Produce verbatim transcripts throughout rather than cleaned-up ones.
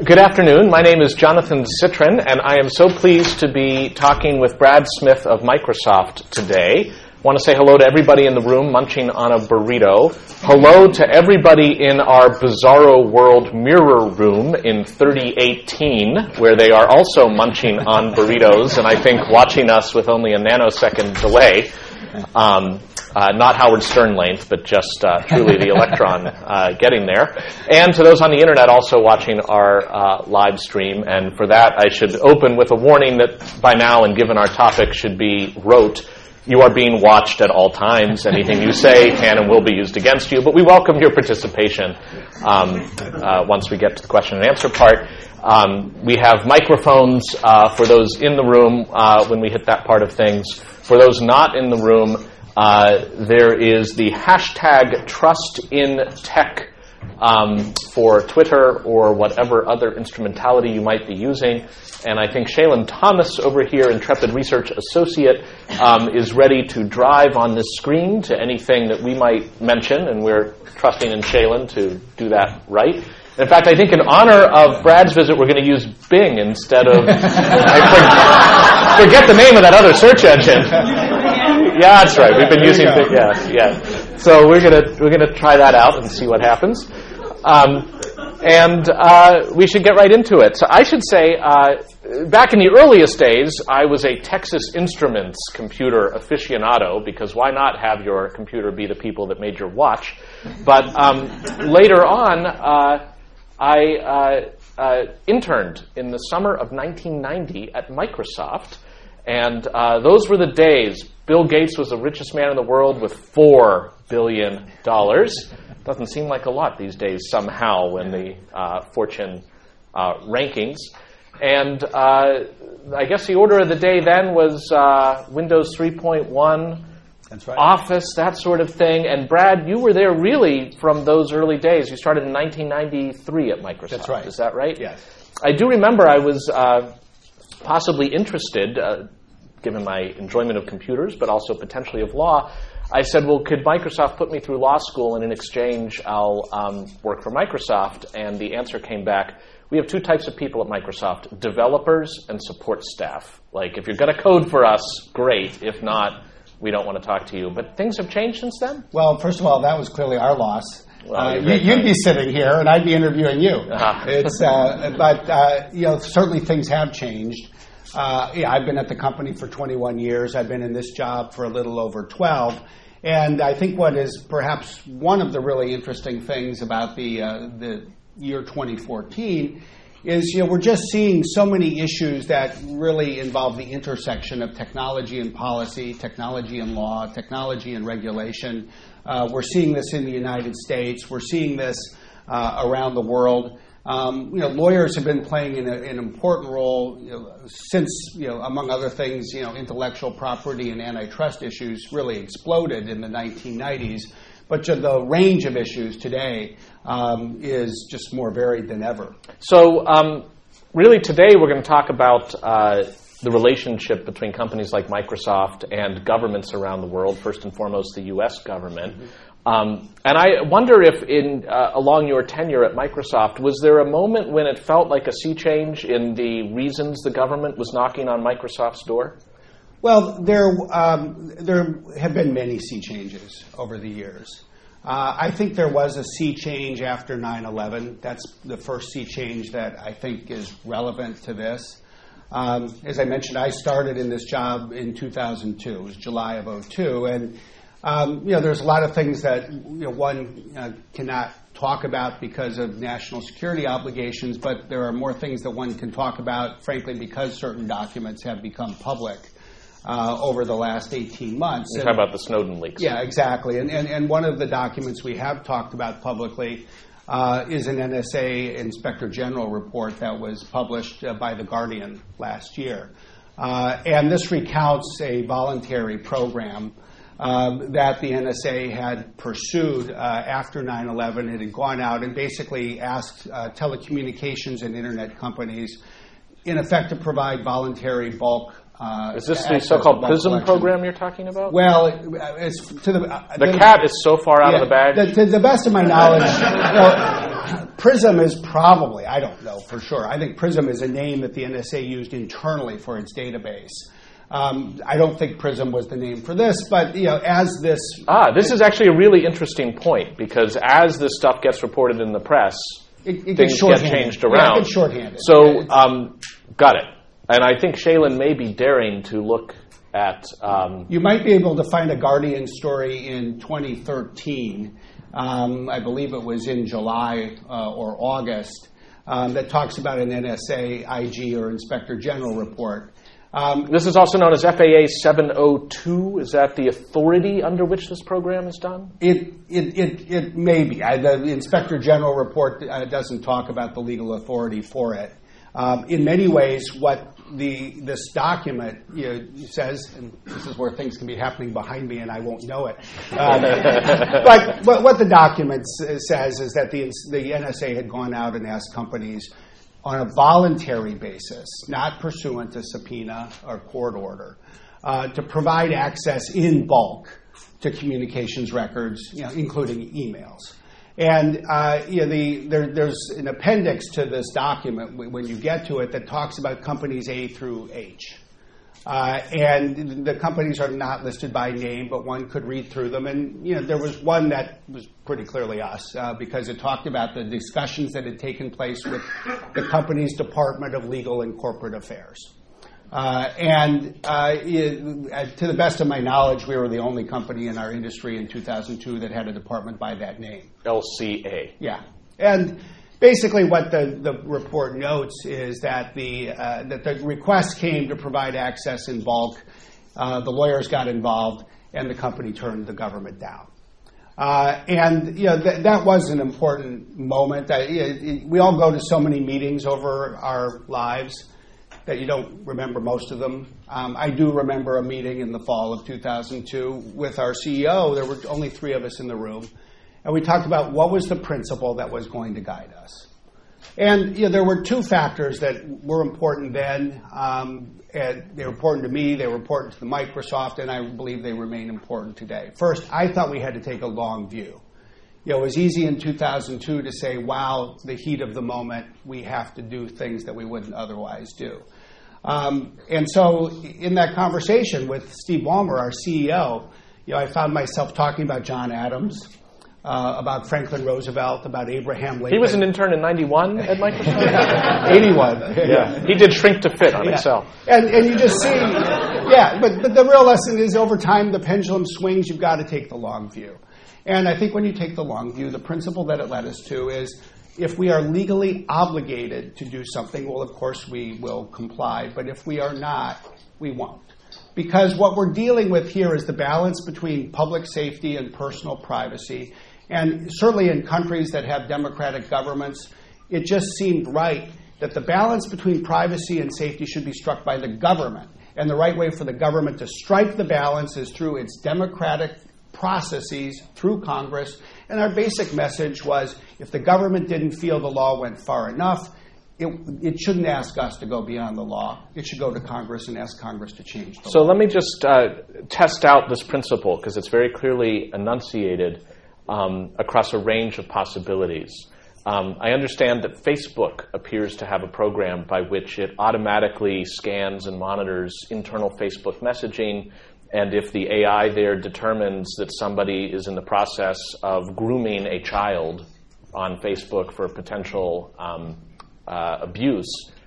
Good afternoon. My name is Jonathan Zittrain, and I am so pleased to be talking with Brad Smith of Microsoft today. I want to say hello to everybody in the room munching on a burrito. Hello to everybody in our Bizarro World mirror room in thirty eighteen, where they are also munching on burritos, and I think watching us with only a nanosecond delay. Um, Uh, not Howard Stern length, but just uh, truly the electron uh, getting there. And to those on the internet also watching our uh, live stream. And for that, I should open with a warning that by now, and given our topic, should be rote. You are being watched at all times. Anything you say can and will be used against you. But we welcome your participation um, uh, once we get to the question and answer part. Um, we have microphones uh, for those in the room uh, when we hit that part of things. For those not in the room, Uh, there is the hashtag TrustInTech um, for Twitter or whatever other instrumentality you might be using. And I think Shaylin Thomas over here, Intrepid Research Associate, um, is ready to drive on this screen to anything that we might mention, and we're trusting in Shaylin to do that right. In fact, I think in honor of Brad's visit, we're going to use Bing instead of... I forget, forget the name of that other search engine. Yeah, that's right. We've been using Bing. Yeah, yeah. So we're gonna we're gonna try that out and see what happens. Um, and uh, we should get right into it. So I should say, uh, back in the earliest days, I was a Texas Instruments computer aficionado, because why not have your computer be the people that made your watch? But um, later on, uh, I uh, uh, interned in the summer of nineteen ninety at Microsoft, and uh, those were the days. Bill Gates was the richest man in the world with four billion dollars. Doesn't seem like a lot these days somehow in the uh, Fortune uh, rankings. And uh, I guess the order of the day then was uh, Windows three point one, That's right. Office, that sort of thing. And Brad, you were there really from those early days. You started in nineteen ninety-three at Microsoft. That's right. Is that right? Yes. I do remember I was uh, possibly interested, uh, given my enjoyment of computers, but also potentially of law. I said, well, could Microsoft put me through law school, and in exchange, I'll um, work for Microsoft? And the answer came back, we have two types of people at Microsoft, developers and support staff. Like, if you're going to code for us, great. If not, we don't want to talk to you. But things have changed since then? Well, first of all, that was clearly our loss. Well, uh, you, you'd be sitting here, and I'd be interviewing you. Uh-huh. It's, uh, but uh, you know, certainly things have changed. Uh, yeah, I've been at the company for twenty-one years. I've been in this job for a little over twelve. And I think what is perhaps one of the really interesting things about the uh, the year twenty fourteen is, you know, we're just seeing so many issues that really involve the intersection of technology and policy, technology and law, technology and regulation. Uh, we're seeing this in the United States. We're seeing this uh, around the world. Um, you know, lawyers have been playing an, an important role, you know, since, you know, among other things, you know, intellectual property and antitrust issues really exploded in the nineteen nineties. But the range of issues today um, is just more varied than ever. So, um, really, today we're going to talk about uh, the relationship between companies like Microsoft and governments around the world. First and foremost, the U S government. Mm-hmm. Um, and I wonder if, in uh, along your tenure at Microsoft, was there a moment when it felt like a sea change in the reasons the government was knocking on Microsoft's door? Well, there um, there have been many sea changes over the years. Uh, I think there was a sea change after nine eleven. That's the first sea change that I think is relevant to this. Um, as I mentioned, I started in this job in two thousand two. It was July of oh two, and Um, you know, there's a lot of things that, you know, one uh, cannot talk about because of national security obligations, but there are more things that one can talk about, frankly, because certain documents have become public uh, over the last eighteen months. You're talking about the Snowden leaks. Yeah, exactly. And, and, and one of the documents we have talked about publicly uh, is an N S A Inspector General report that was published uh, by The Guardian last year. Uh, and this recounts a voluntary program Um, that the N S A had pursued uh, after nine eleven. It had gone out and basically asked uh, telecommunications and internet companies, in effect, to provide voluntary bulk Uh, is this the so-called PRISM program you're talking about? Well, it, it's to the uh, the the, cat is so far out yeah, of the bag. The, to the best of my knowledge, well, PRISM is probably, I don't know for sure. I think PRISM is a name that the N S A used internally for its database. Um, I don't think PRISM was the name for this, but you know, as this ah, this is actually a really interesting point because as this stuff gets reported in the press, it, it things get changed around. Yeah, it gets shorthanded. So, um, got it. And I think Shaylin may be daring to look at. Um, you might be able to find a Guardian story in twenty thirteen. Um, I believe it was in July uh, or August um, that talks about an N S A I G or Inspector General report. Um, this is also known as F A A seven oh two. Is that the authority under which this program is done? It it it, it may be. I, the Inspector General report uh, doesn't talk about the legal authority for it. Um, in many ways, what the this document you know, says, and this is where things can be happening behind me, and I won't know it. Um, but, but what the document says is that the the N S A had gone out and asked companies on a voluntary basis, not pursuant to subpoena or court order, uh, to provide access in bulk to communications records, you know, including emails. And uh, you know, the, there, there's an appendix to this document when you get to it that talks about companies A through H. Uh, and the companies are not listed by name, but one could read through them. And you know, there was one that was pretty clearly us uh, because it talked about the discussions that had taken place with the company's Department of Legal and Corporate Affairs. Uh, and uh, it, to the best of my knowledge, we were the only company in our industry in two thousand two that had a department by that name. L C A. Yeah. And basically what the, the report notes is that the uh, that the request came to provide access in bulk. Uh, the lawyers got involved, and the company turned the government down. Uh, and you know th- that was an important moment. Uh, it, we all go to so many meetings over our lives that you don't remember most of them. Um, I do remember a meeting in the fall of two thousand two with our C E O. There were only three of us in the room. And we talked about what was the principle that was going to guide us. And you know, there were two factors that were important then. Um, and they were important to me, they were important to the Microsoft, and I believe they remain important today. First, I thought we had to take a long view. You know, it was easy in two thousand two to say, wow, the heat of the moment, we have to do things that we wouldn't otherwise do. Um, and so in that conversation with Steve Ballmer, our C E O, you know, I found myself talking about John Adams, Uh, about Franklin Roosevelt, about Abraham Lincoln. He was an intern in ninety-one at Microsoft? eighty-one. Yeah. He did shrink to fit on yeah. Excel. And and you just see, yeah, but, but the real lesson is over time the pendulum swings, you've got to take the long view. And I think when you take the long view, the principle that it led us to is if we are legally obligated to do something, well, of course we will comply. But if we are not, we won't. Because what we're dealing with here is the balance between public safety and personal privacy. And certainly in countries that have democratic governments, it just seemed right that the balance between privacy and safety should be struck by the government. And the right way for the government to strike the balance is through its democratic processes, through Congress. And our basic message was if the government didn't feel the law went far enough, It, it shouldn't ask us to go beyond the law. It should go to Congress and ask Congress to change the so law. So let me just uh, test out this principle because it's very clearly enunciated um, across a range of possibilities. Um, I understand that Facebook appears to have a program by which it automatically scans and monitors internal Facebook messaging, and if the A I there determines that somebody is in the process of grooming a child on Facebook for potential um, Uh, abuse,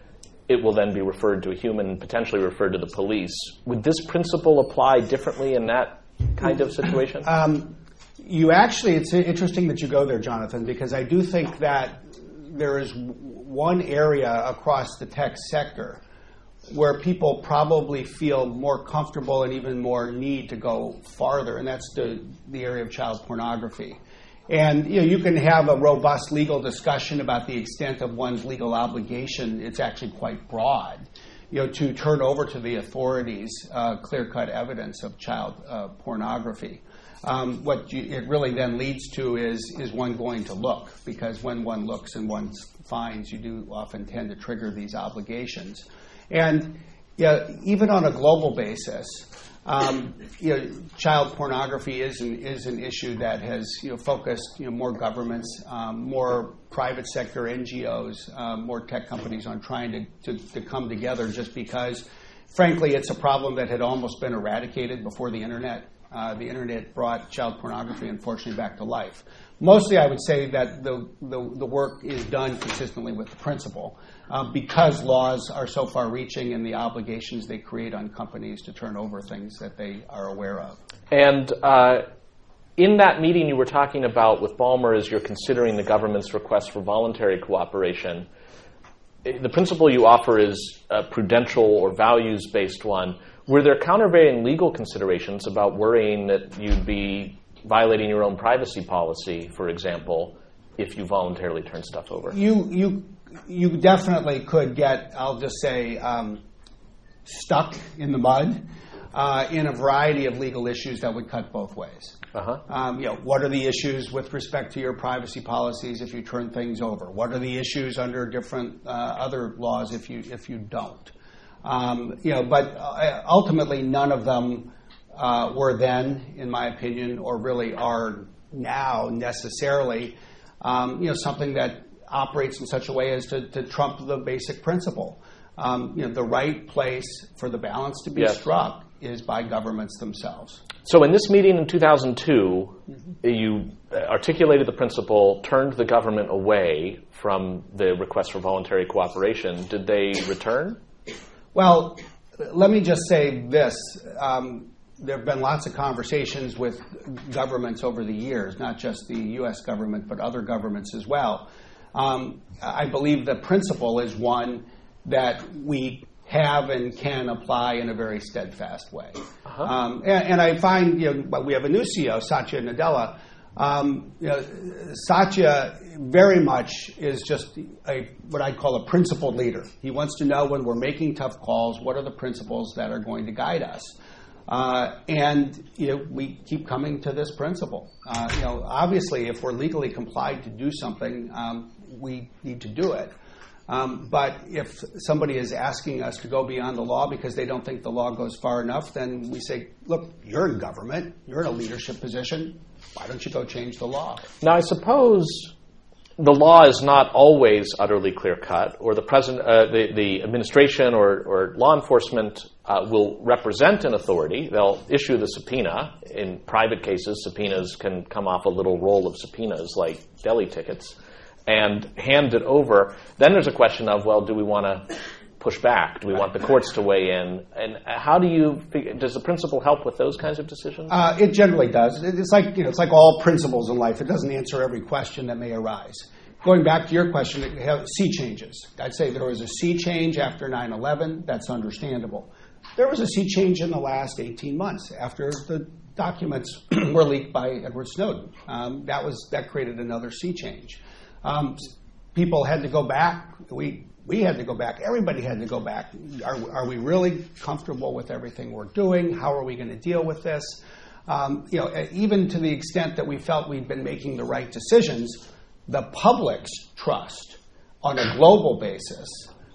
it will then be referred to a human, potentially referred to the police. Would this principle apply differently in that kind of situation? Um, you actually, it's interesting that you go there, Jonathan, because I do think that there is one area across the tech sector where people probably feel more comfortable and even more need to go farther, and that's the, the area of child pornography. And you know, you can have a robust legal discussion about the extent of one's legal obligation. It's actually quite broad, you know, to turn over to the authorities uh, clear-cut evidence of child uh, pornography. Um, what you, it really then leads to is is one going to look? Because when one looks and one finds, you do often tend to trigger these obligations. And yeah, even on a global basis, um, you know, child pornography is an, is an issue that has you know focused you know more governments, um, more private sector N G Os, um, more tech companies on trying to, to to come together. Just because, frankly, it's a problem that had almost been eradicated before the internet. Uh, the internet brought child pornography, unfortunately, back to life. Mostly, I would say that the the, the work is done consistently with the principle. Um, because laws are so far-reaching and the obligations they create on companies to turn over things that they are aware of. And uh, in that meeting you were talking about with Ballmer as you're considering the government's request for voluntary cooperation, the principle you offer is a prudential or values-based one. Were there countervailing legal considerations about worrying that you'd be violating your own privacy policy, for example, if you voluntarily turn stuff over? You you you definitely could get, I'll just say, um, stuck in the mud uh, in a variety of legal issues that would cut both ways. Uh-huh. Um, you know, what are the issues with respect to your privacy policies if you turn things over? What are the issues under different uh, other laws if you if you don't? Um, you know, but uh, ultimately, none of them uh, were then, in my opinion, or really are now necessarily, um, you know, something that operates in such a way as to, to trump the basic principle. Um, you know, the right place for the balance to be yes. struck is by governments themselves. So in this meeting in two thousand two, mm-hmm. you articulated the principle, turned the government away from the request for voluntary cooperation. Did they return? Well, let me just say this. Um, there have been lots of conversations with governments over the years, not just the U S government, but other governments as well. Um, I believe the principle is one that we have and can apply in a very steadfast way. Uh-huh. Um, and, and I find, you know, we have a new C E O, Satya Nadella. Um, you know, Satya very much is just a what I'd call a principled leader. He wants to know when we're making tough calls, what are the principles that are going to guide us. Uh, and you know, we keep coming to this principle. Uh, you know, obviously, if we're legally complied to do something, um, we need to do it. Um, but if somebody is asking us to go beyond the law because they don't think the law goes far enough, then we say, look, you're in government, you're in a leadership position, why don't you go change the law? Now, I suppose the law is not always utterly clear-cut, or the president, uh, the, the administration or, or law enforcement uh, will represent an authority. They'll issue the subpoena. In private cases, subpoenas can come off a little roll of subpoenas like deli tickets, and hand it over. Then there's a question of, well, do we want to push back? Do we want the courts to weigh in? And how do you figure, does the principle help with those kinds of decisions? Uh, it generally does. It's like, you know, it's like all principles in life. It doesn't answer every question that may arise. Going back to your question, sea changes. I'd say there was a sea change after nine eleven. That's understandable. There was a sea change in the last eighteen months after the documents were leaked by Edward Snowden. Um, that was that created another sea change. Um, people had to go back. We we had to go back. Everybody had to go back. Are, are we really comfortable with everything we're doing? How are we going to deal with this? Um, you know, even to the extent that we felt we'd been making the right decisions, the public's trust on a global basis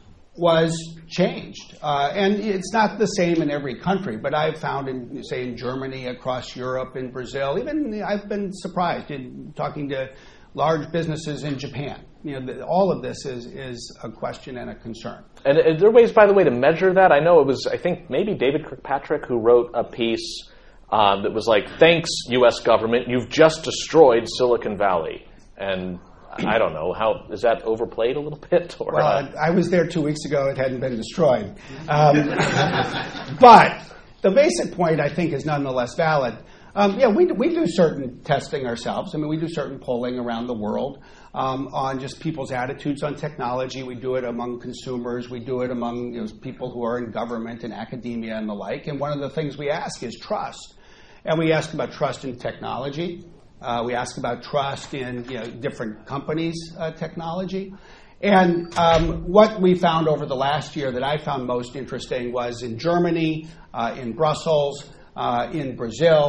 was changed. Uh, and it's not the same in every country, but I've found, in, say, in Germany, across Europe, in Brazil, even I've been surprised in talking to large businesses in Japan. You know, the, all of this is is a question and a concern. And are there ways, by the way, to measure that? I know it was, I think, maybe David Kirkpatrick who wrote a piece uh, that was like, thanks, U S government, you've just destroyed Silicon Valley. And I don't know, how is that overplayed a little bit? Or, well, uh, I was there two weeks ago. It hadn't been destroyed. Um, but the basic point, I think, is nonetheless valid. Um, yeah, we, we do certain testing ourselves. I mean, we do certain polling around the world um, on just people's attitudes on technology. We do it among consumers. We do it among you know, people who are in government and academia and the like. And one of the things we ask is trust. And we ask about trust in technology. Uh, we ask about trust in you know, different companies' uh, technology. And um, what we found over the last year that I found most interesting was in Germany, uh, in Brussels, uh, in Brazil,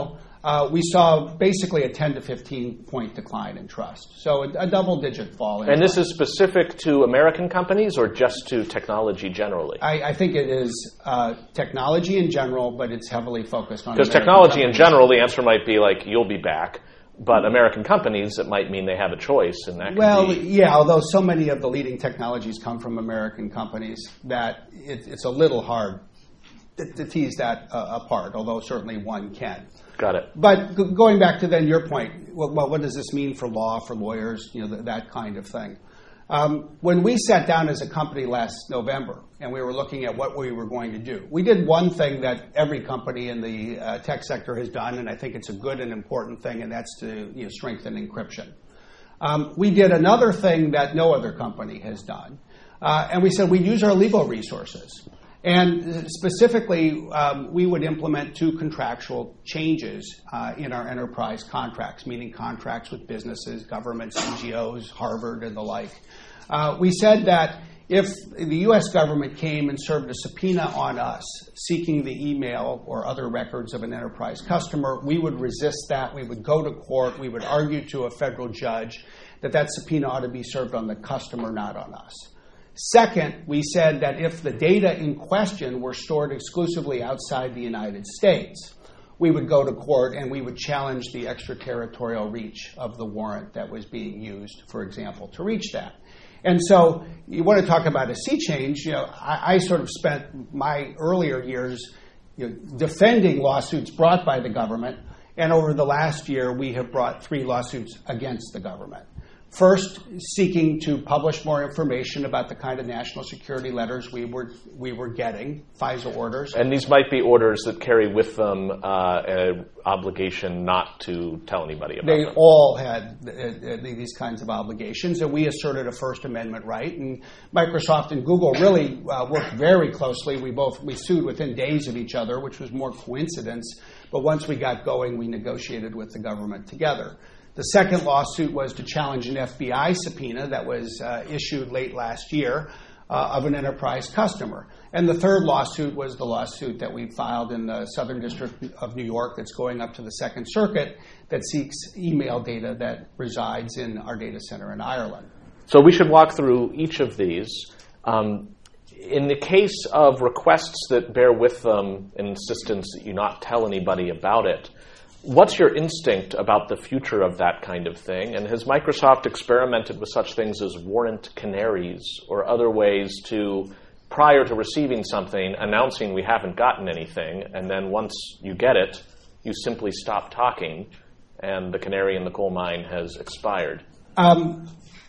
uh, we saw basically a ten to fifteen point decline in trust. So a, a double-digit fall in And trust. this is specific to American companies or just to technology generally? I, I think it is uh, technology in general, but it's heavily focused on Because American technology in companies. general, the answer might be like, you'll be back. But American companies, it might mean they have a choice, and that can Well, be... yeah, although so many of the leading technologies come from American companies that it, it's a little hard to, to tease that uh, apart, although certainly one can. Got it. But g- going back to then your point, well, well, what does this mean for law, for lawyers, you know, th- that kind of thing? Um, when we sat down as a company last November and we were looking at what we were going to do, we did one thing that every company in the uh, tech sector has done, and I think it's a good and important thing, and that's to you know, strengthen encryption. Um, we did another thing that no other company has done, uh, and we said we'd use our legal resources. And specifically, um, we would implement two contractual changes uh, in our enterprise contracts, meaning contracts with businesses, governments, N G Os, Harvard, and the like. Uh, we said that if the U S government came and served a subpoena on us seeking the email or other records of an enterprise customer, we would resist that. We would go to court. We would argue to a federal judge that that subpoena ought to be served on the customer, not on us. Second, we said that if the data in question were stored exclusively outside the United States, we would go to court and we would challenge the extraterritorial reach of the warrant that was being used, for example, to reach that. And so you want to talk about a sea change. You know, I, I sort of spent my earlier years you know, defending lawsuits brought by the government, and over the last year we have brought three lawsuits against the government. First, seeking to publish more information about the kind of national security letters we were we were getting, FISA orders. And these might be orders that carry with them uh, an obligation not to tell anybody about They them. all had uh, these kinds of obligations, and we asserted a First Amendment right. And Microsoft and Google really uh, worked very closely. We both we sued within days of each other, which was more coincidence. But once we got going, we negotiated with the government together. The second lawsuit was to challenge an F B I subpoena that was uh, issued late last year uh, of an enterprise customer. And the third lawsuit was the lawsuit that we filed in the Southern District of New York that's going up to the Second Circuit that seeks email data that resides in our data center in Ireland. So we should walk through each of these. Um, in the case of requests that bear with them an insistence that you not tell anybody about it, what's your instinct about the future of that kind of thing? And has Microsoft experimented with such things as warrant canaries or other ways to, prior to receiving something, announcing we haven't gotten anything, and then once you get it, you simply stop talking, and the canary in the coal mine has expired? Um,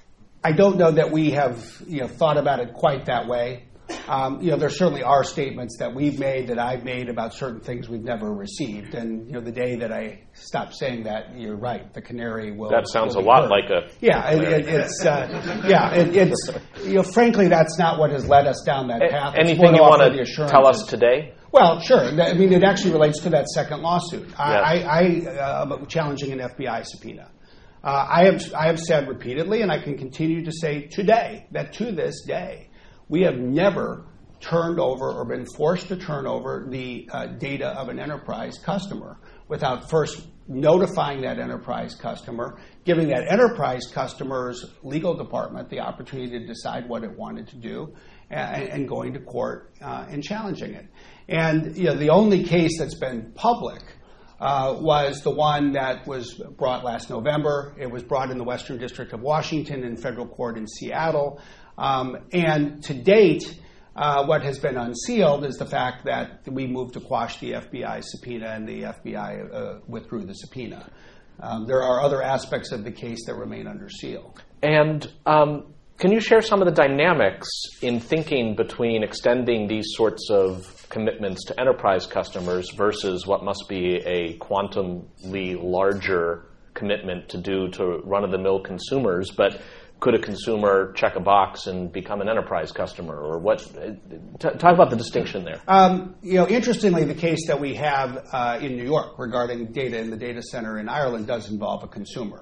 I don't know that we have you know, thought about it quite that way. Um, you know, there certainly are statements that we've made, that I've made about certain things we've never received. And, you know, the day that I stop saying that, you're right, the canary will. That sounds a will be lot heard. like a. Yeah, it, it, it's, uh, yeah, it, it's, you know, frankly, that's not what has led us down that path. It's Anything more you offer want the to tell us assurances. today? Well, sure. I mean, it actually relates to that second lawsuit. I, Yes. I, I uh, challenging an F B I subpoena. Uh, I have I have said repeatedly, and I can continue to say today, that to this day, we have never turned over or been forced to turn over the uh, data of an enterprise customer without first notifying that enterprise customer, giving that enterprise customer's legal department the opportunity to decide what it wanted to do, and, and going to court uh, and challenging it. And you know, the only case that's been public uh, was the one that was brought last November. It was brought in the Western District of Washington in federal court in Seattle. Um, and to date, Uh, what has been unsealed is the fact that we moved to quash the F B I subpoena, and the F B I uh, withdrew the subpoena. Um, there are other aspects of the case that remain under seal. And um, can you share some of the dynamics in thinking between extending these sorts of commitments to enterprise customers versus what must be a quantumly larger commitment to do to run-of-the-mill consumers, but could a consumer check a box and become an enterprise customer, or what? T- talk about the distinction there. Um, you know, interestingly, the case that we have uh, in New York regarding data in the data center in Ireland does involve a consumer.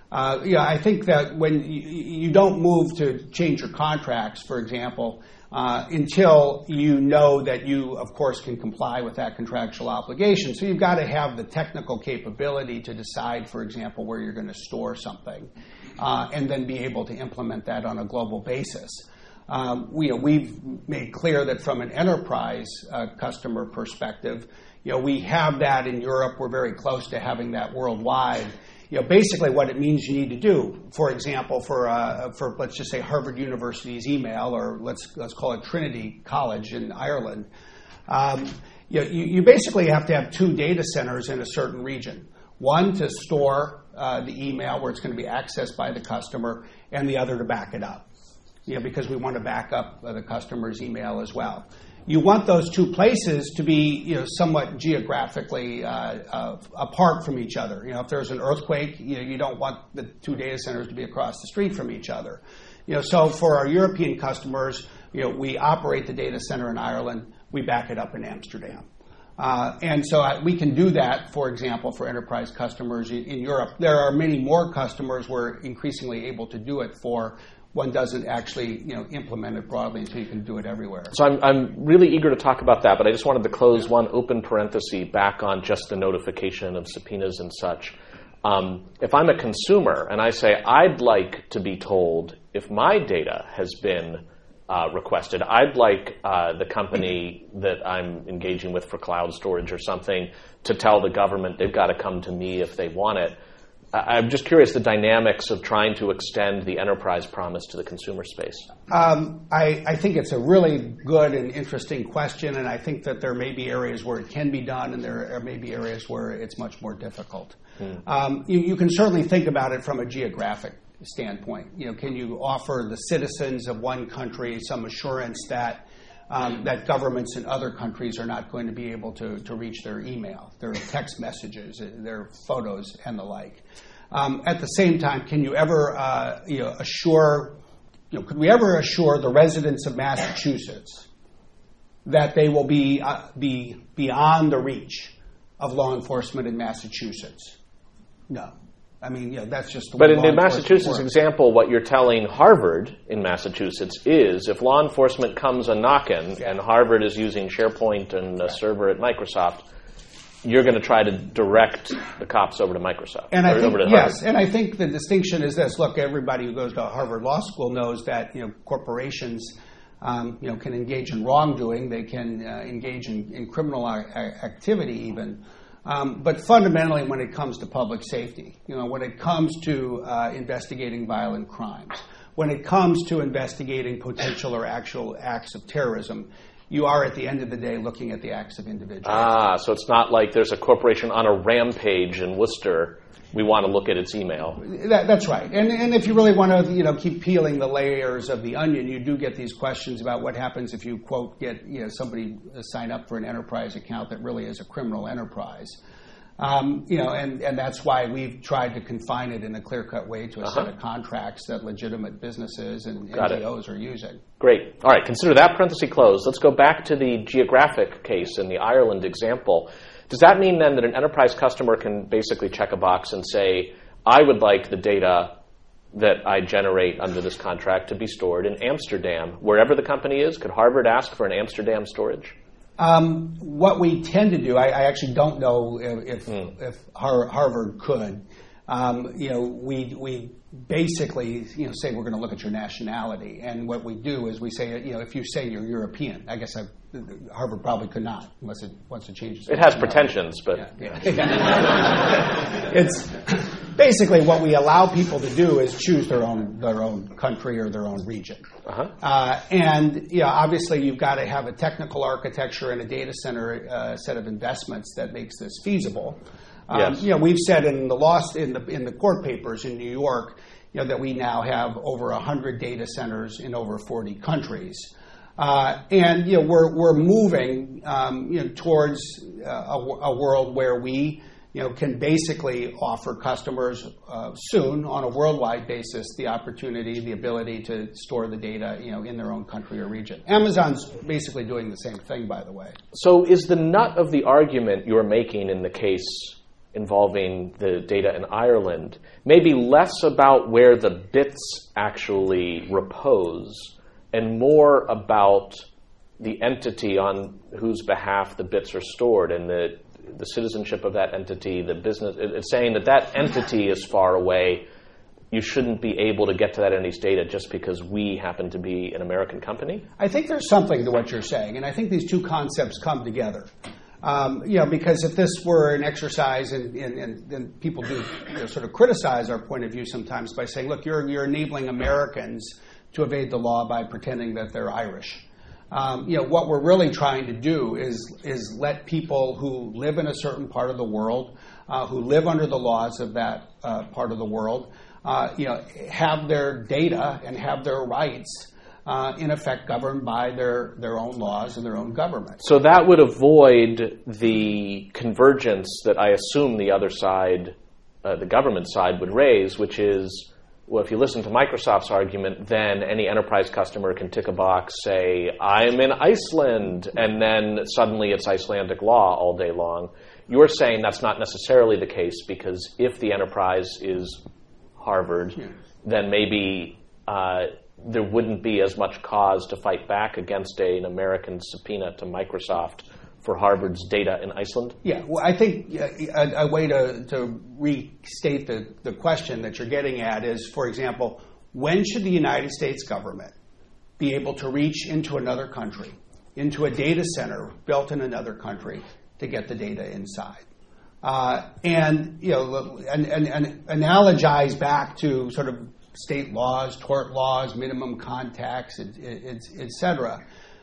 Uh, yeah, I think that when you, you don't move to change your contracts, for example, uh, until you know that you, of course, can comply with that contractual obligation. So you've got to have the technical capability to decide, for example, where you're going to store something, uh, and then be able to implement that on a global basis. Um, we, you know, we've made clear that from an enterprise uh, customer perspective, you know, we have that in Europe. We're very close to having that worldwide. You know, basically what it means you need to do, for example, for uh, for let's just say Harvard University's email, or let's let's call it Trinity College in Ireland. Um, you, know, you you basically have to have two data centers in a certain region. One to store uh, the email where it's going to be accessed by the customer, and the other to back it up. You know, because we want to back up uh, the customer's email as well. You want those two places to be, you know, somewhat geographically uh, uh, apart from each other. You know, if there's an earthquake, you know, you don't want the two data centers to be across the street from each other. You know, so for our European customers, you know, we operate the data center in Ireland, we back it up in Amsterdam. Uh, and so I, we can do that, for example, for enterprise customers in, in Europe. There are many more customers we're increasingly able to do it for. One doesn't actually, you know, implement it broadly until you can do it everywhere. So I'm I'm really eager to talk about that, but I just wanted to close one open parenthesis back on just the notification of subpoenas and such. Um, if I'm a consumer and I say I'd like to be told if my data has been uh, requested, I'd like uh, the company that I'm engaging with for cloud storage or something to tell the government they've got to come to me if they want it. I'm just curious the dynamics of trying to extend the enterprise promise to the consumer space. Um, I, I think it's a really good and interesting question, and I think that there may be areas where it can be done, and there may be areas where it's much more difficult. Hmm. Um, you, you can certainly think about it from a geographic standpoint. You know, can you offer the citizens of one country some assurance that Um, that governments in other countries are not going to be able to, to reach their email, their text messages, their photos, and the like. Um, at the same time, can you ever uh, you know, assure, you know, could we ever assure the residents of Massachusetts that they will be uh, be beyond the reach of law enforcement in Massachusetts? No. I mean, you know, that's just the way But in the Massachusetts works. example, what you're telling Harvard in Massachusetts is if law enforcement comes a-knocking yeah. and Harvard is using SharePoint and a server at Microsoft, you're going to try to direct the cops over to Microsoft. And I or think, over to yes, Harvard. and I think the distinction is this. Look, everybody who goes to Harvard Law School knows that, you know, corporations um, you know, can engage in wrongdoing. They can uh, engage in, in criminal a- activity even. Um, but fundamentally, when it comes to public safety, you know, when it comes to uh, investigating violent crimes, when it comes to investigating potential or actual acts of terrorism, you are at the end of the day looking at the acts of individuals. Ah, so it's not like there's a corporation on a rampage in Worcester. We want to look at its email. That, that's right. And, and if you really want to, you know, keep peeling the layers of the onion, you do get these questions about what happens if you, quote, get, you know, somebody sign up for an enterprise account that really is a criminal enterprise. Um, you know, and, and that's why we've tried to confine it in a clear-cut way to a uh-huh. set of contracts that legitimate businesses and Got N G Os it. are using. Great. All right. Consider that parenthesis closed. Let's go back to the geographic case in the Ireland example. Does that mean then that an enterprise customer can basically check a box and say, I would like the data that I generate under this contract to be stored in Amsterdam, wherever the company is? Could Harvard ask for an Amsterdam storage? Um, what we tend to do, I, I actually don't know if, if, mm. if Har- Harvard could. Um, you know, we we basically, you know, say we're going to look at your nationality, and what we do is we say, you know, if you say you're European, I guess I, Harvard probably could not unless it wants to change. It has pretensions, but yeah, yeah. It's basically what we allow people to do is choose their own their own country or their own region, uh-huh. uh, and you know, obviously you've got to have a technical architecture and a data center uh, set of investments that makes this feasible. Um, yes. You know, we've said in the lost in the in the court papers in New York, you know, that we now have over a hundred data centers in over forty countries, uh, and you know we're we're moving um, you know towards uh, a, a world where we you know can basically offer customers uh, soon on a worldwide basis the opportunity, the ability to store the data you know in their own country or region. Amazon's basically doing the same thing, by the way. So is the nut of the argument you're making in the case involving the data in Ireland may be less about where the bits actually repose and more about the entity on whose behalf the bits are stored and the, the citizenship of that entity, the business. It's saying that that entity is far away. You shouldn't be able to get to that entity's data just because we happen to be an American company? I think there's something to what you're saying, and I think these two concepts come together. Um, you know, because if this were an exercise, and, and, and then people do you know, sort of criticize our point of view sometimes by saying, look, you're, you're enabling Americans to evade the law by pretending that they're Irish. Um, you know, what we're really trying to do is, is let people who live in a certain part of the world, uh, who live under the laws of that uh, part of the world, uh, you know, have their data and have their rights Uh, in effect, governed by their, their own laws and their own government. So that would avoid the convergence that I assume the other side, uh, the government side, would raise, which is, well, if you listen to Microsoft's argument, then any enterprise customer can tick a box, say, I'm in Iceland, and then suddenly it's Icelandic law all day long. You're saying that's not necessarily the case because if the enterprise is Harvard, yeah. then maybe Uh, there wouldn't be as much cause to fight back against a, an American subpoena to Microsoft for Harvard's data in Iceland? Yeah, well, I think a, a way to, to restate the, the question that you're getting at is, for example, when should the United States government be able to reach into another country, into a data center built in another country to get the data inside? Uh, and, you know, and, and, and analogize back to sort of state laws, tort laws, minimum contacts, et, et, et cetera.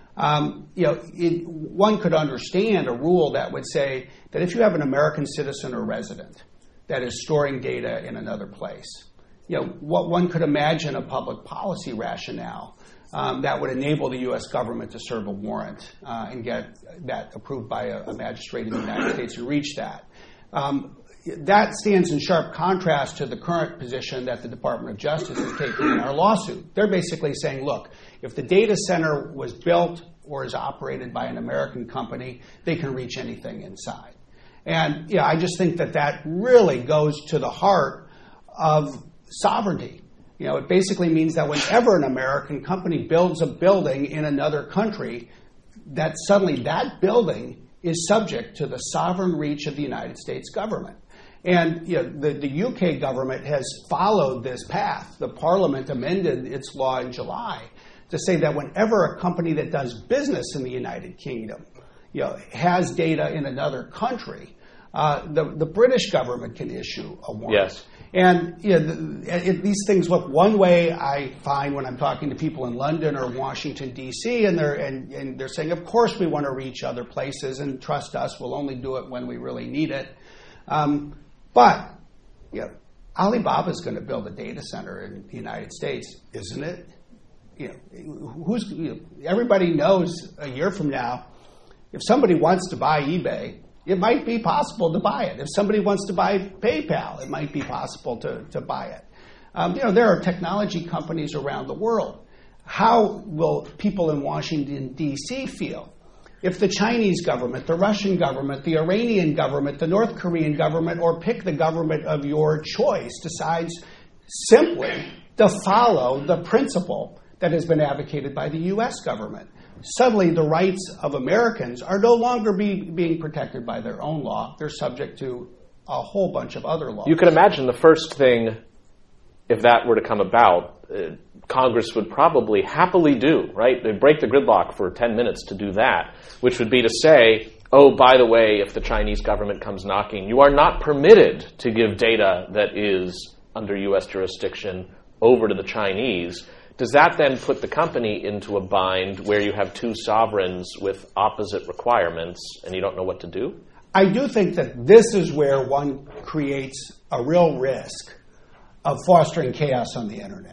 Um, you know, it, one could understand a rule that would say that if you have an American citizen or resident that is storing data in another place, you know, what one could imagine a public policy rationale um, that would enable the U S government to serve a warrant uh, and get that approved by a, a magistrate in the United States to reach that. Um, That stands in sharp contrast to the current position that the Department of Justice is taking in our lawsuit. They're basically saying, look, if the data center was built or is operated by an American company, they can reach anything inside. And yeah, I just think that that really goes to the heart of sovereignty. You know, it basically means that whenever an American company builds a building in another country, that suddenly that building is subject to the sovereign reach of the United States government. And you know, the, the U K government has followed this path. The Parliament amended its law in July to say that whenever a company that does business in the United Kingdom, you know, has data in another country, uh, the, the British government can issue a warrant. Yes. And you know, the, it, these things look one way, I find, when I'm talking to people in London or Washington, D C, and they're, and, and they're saying, of course we want to reach other places, and trust us, we'll only do it when we really need it. Um, But, you know, Alibaba's going to build a data center in the United States, isn't it? You know, who's, you know, everybody knows a year from now, if somebody wants to buy eBay, it might be possible to buy it. If somebody wants to buy PayPal, it might be possible to, to buy it. Um, you know, there are technology companies around the world. How will people in Washington, D C feel if the Chinese government, the Russian government, the Iranian government, the North Korean government, or pick the government of your choice, decides simply to follow the principle that has been advocated by the U S government? Suddenly, the rights of Americans are no longer be, being protected by their own law. They're subject to a whole bunch of other laws. You can imagine the first thing, if that were to come about, uh, Congress would probably happily do, right? They'd break the gridlock for ten minutes to do that, which would be to say, oh, by the way, if the Chinese government comes knocking, you are not permitted to give data that is under U S jurisdiction over to the Chinese. Does that then put the company into a bind where you have two sovereigns with opposite requirements and you don't know what to do? I do think that this is where one creates a real risk of fostering chaos on the internet.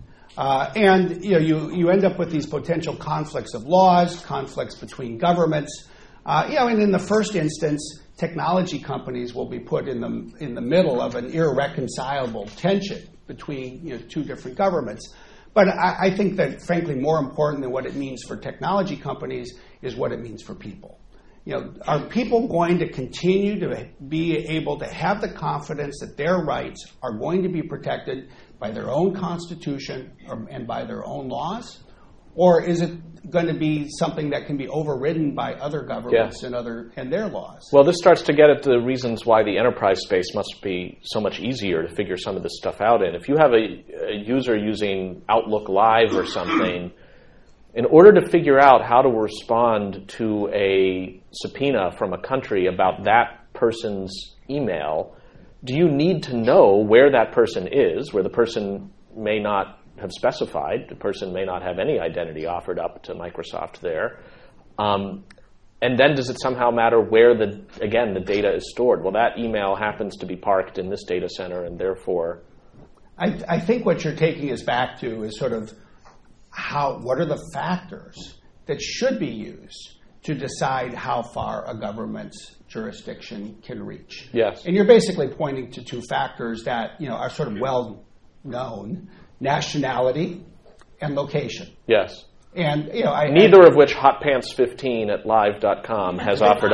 Uh, and you know, you, you end up with these potential conflicts of laws, conflicts between governments. Uh, you know, and in the first instance, technology companies will be put in the in the middle of an irreconcilable tension between you know, two different governments. But I, I think that, frankly, more important than what it means for technology companies is what it means for people. You know, are people going to continue to be able to have the confidence that their rights are going to be protected by their own constitution or, and by their own laws? Or is it going to be something that can be overridden by other governments yes. and other and their laws? Well, this starts to get at the reasons why the enterprise space must be so much easier to figure some of this stuff out in. If you have a, a user using Outlook Live or something, in order to figure out how to respond to a subpoena from a country about that person's email, do you need to know where that person is, where the person may not have specified, the person may not have any identity offered up to Microsoft there, um, and then does it somehow matter where, the again, the data is stored? Well, that email happens to be parked in this data center, and therefore... I, I think what you're taking us back to is sort of how, what are the factors that should be used to decide how far a government's jurisdiction can reach. Yes. And you're basically pointing to two factors that, you know, are sort of well known: nationality and location. Yes. And, you know, I, neither I, of which hot pants fifteen at live dot com has offered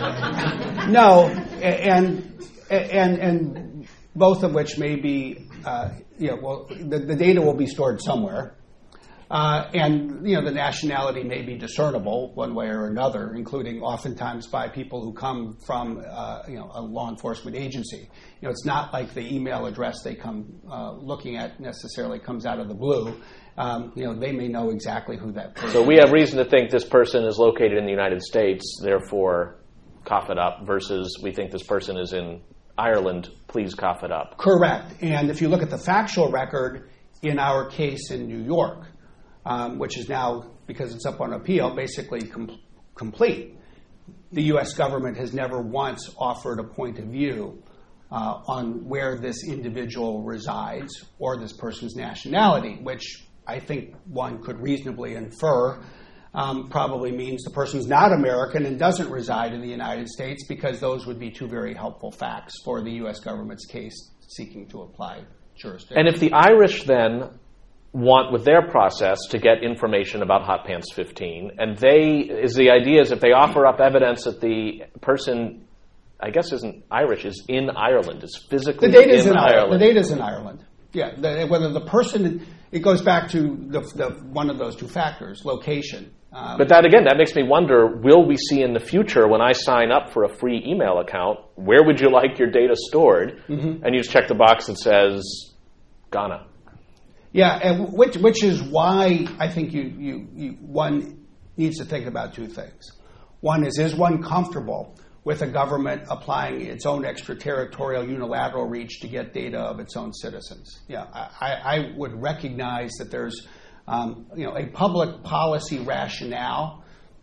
up. No, and and and both of which may be, uh, you know, well, the, the data will be stored somewhere. Uh, and, you know, the nationality may be discernible one way or another, including oftentimes by people who come from, uh, you know, a law enforcement agency. You know, it's not like the email address they come uh, looking at necessarily comes out of the blue. Um, you know, they may know exactly who that person is. So we have reason to think this person is located in the United States, therefore cough it up, versus we think this person is in Ireland, please cough it up. Correct. And if you look at the factual record in our case in New York, Um, which is now, because it's up on appeal, basically com- complete. The U S government has never once offered a point of view uh, on where this individual resides or this person's nationality, which I think one could reasonably infer um, probably means the person's not American and doesn't reside in the United States, because those would be two very helpful facts for the U S government's case seeking to apply jurisdiction. And if the Irish then want, with their process, to get information about Hot Pants fifteen, and they, is the idea is if they offer up evidence that the person, I guess isn't Irish, is in Ireland, is physically the data's in, in Ireland. The data's in Ireland. Yeah, the, whether the person, it goes back to the, the one of those two factors, location. Um, but that, again, that makes me wonder, will we see in the future when I sign up for a free email account, where would you like your data stored? Mm-hmm. And you just check the box that says Ghana. Yeah, and which which is why I think you, you, you one needs to think about two things. One is, is one comfortable with a government applying its own extraterritorial unilateral reach to get data of its own citizens? Yeah, I, I would recognize that there's um, you know a public policy rationale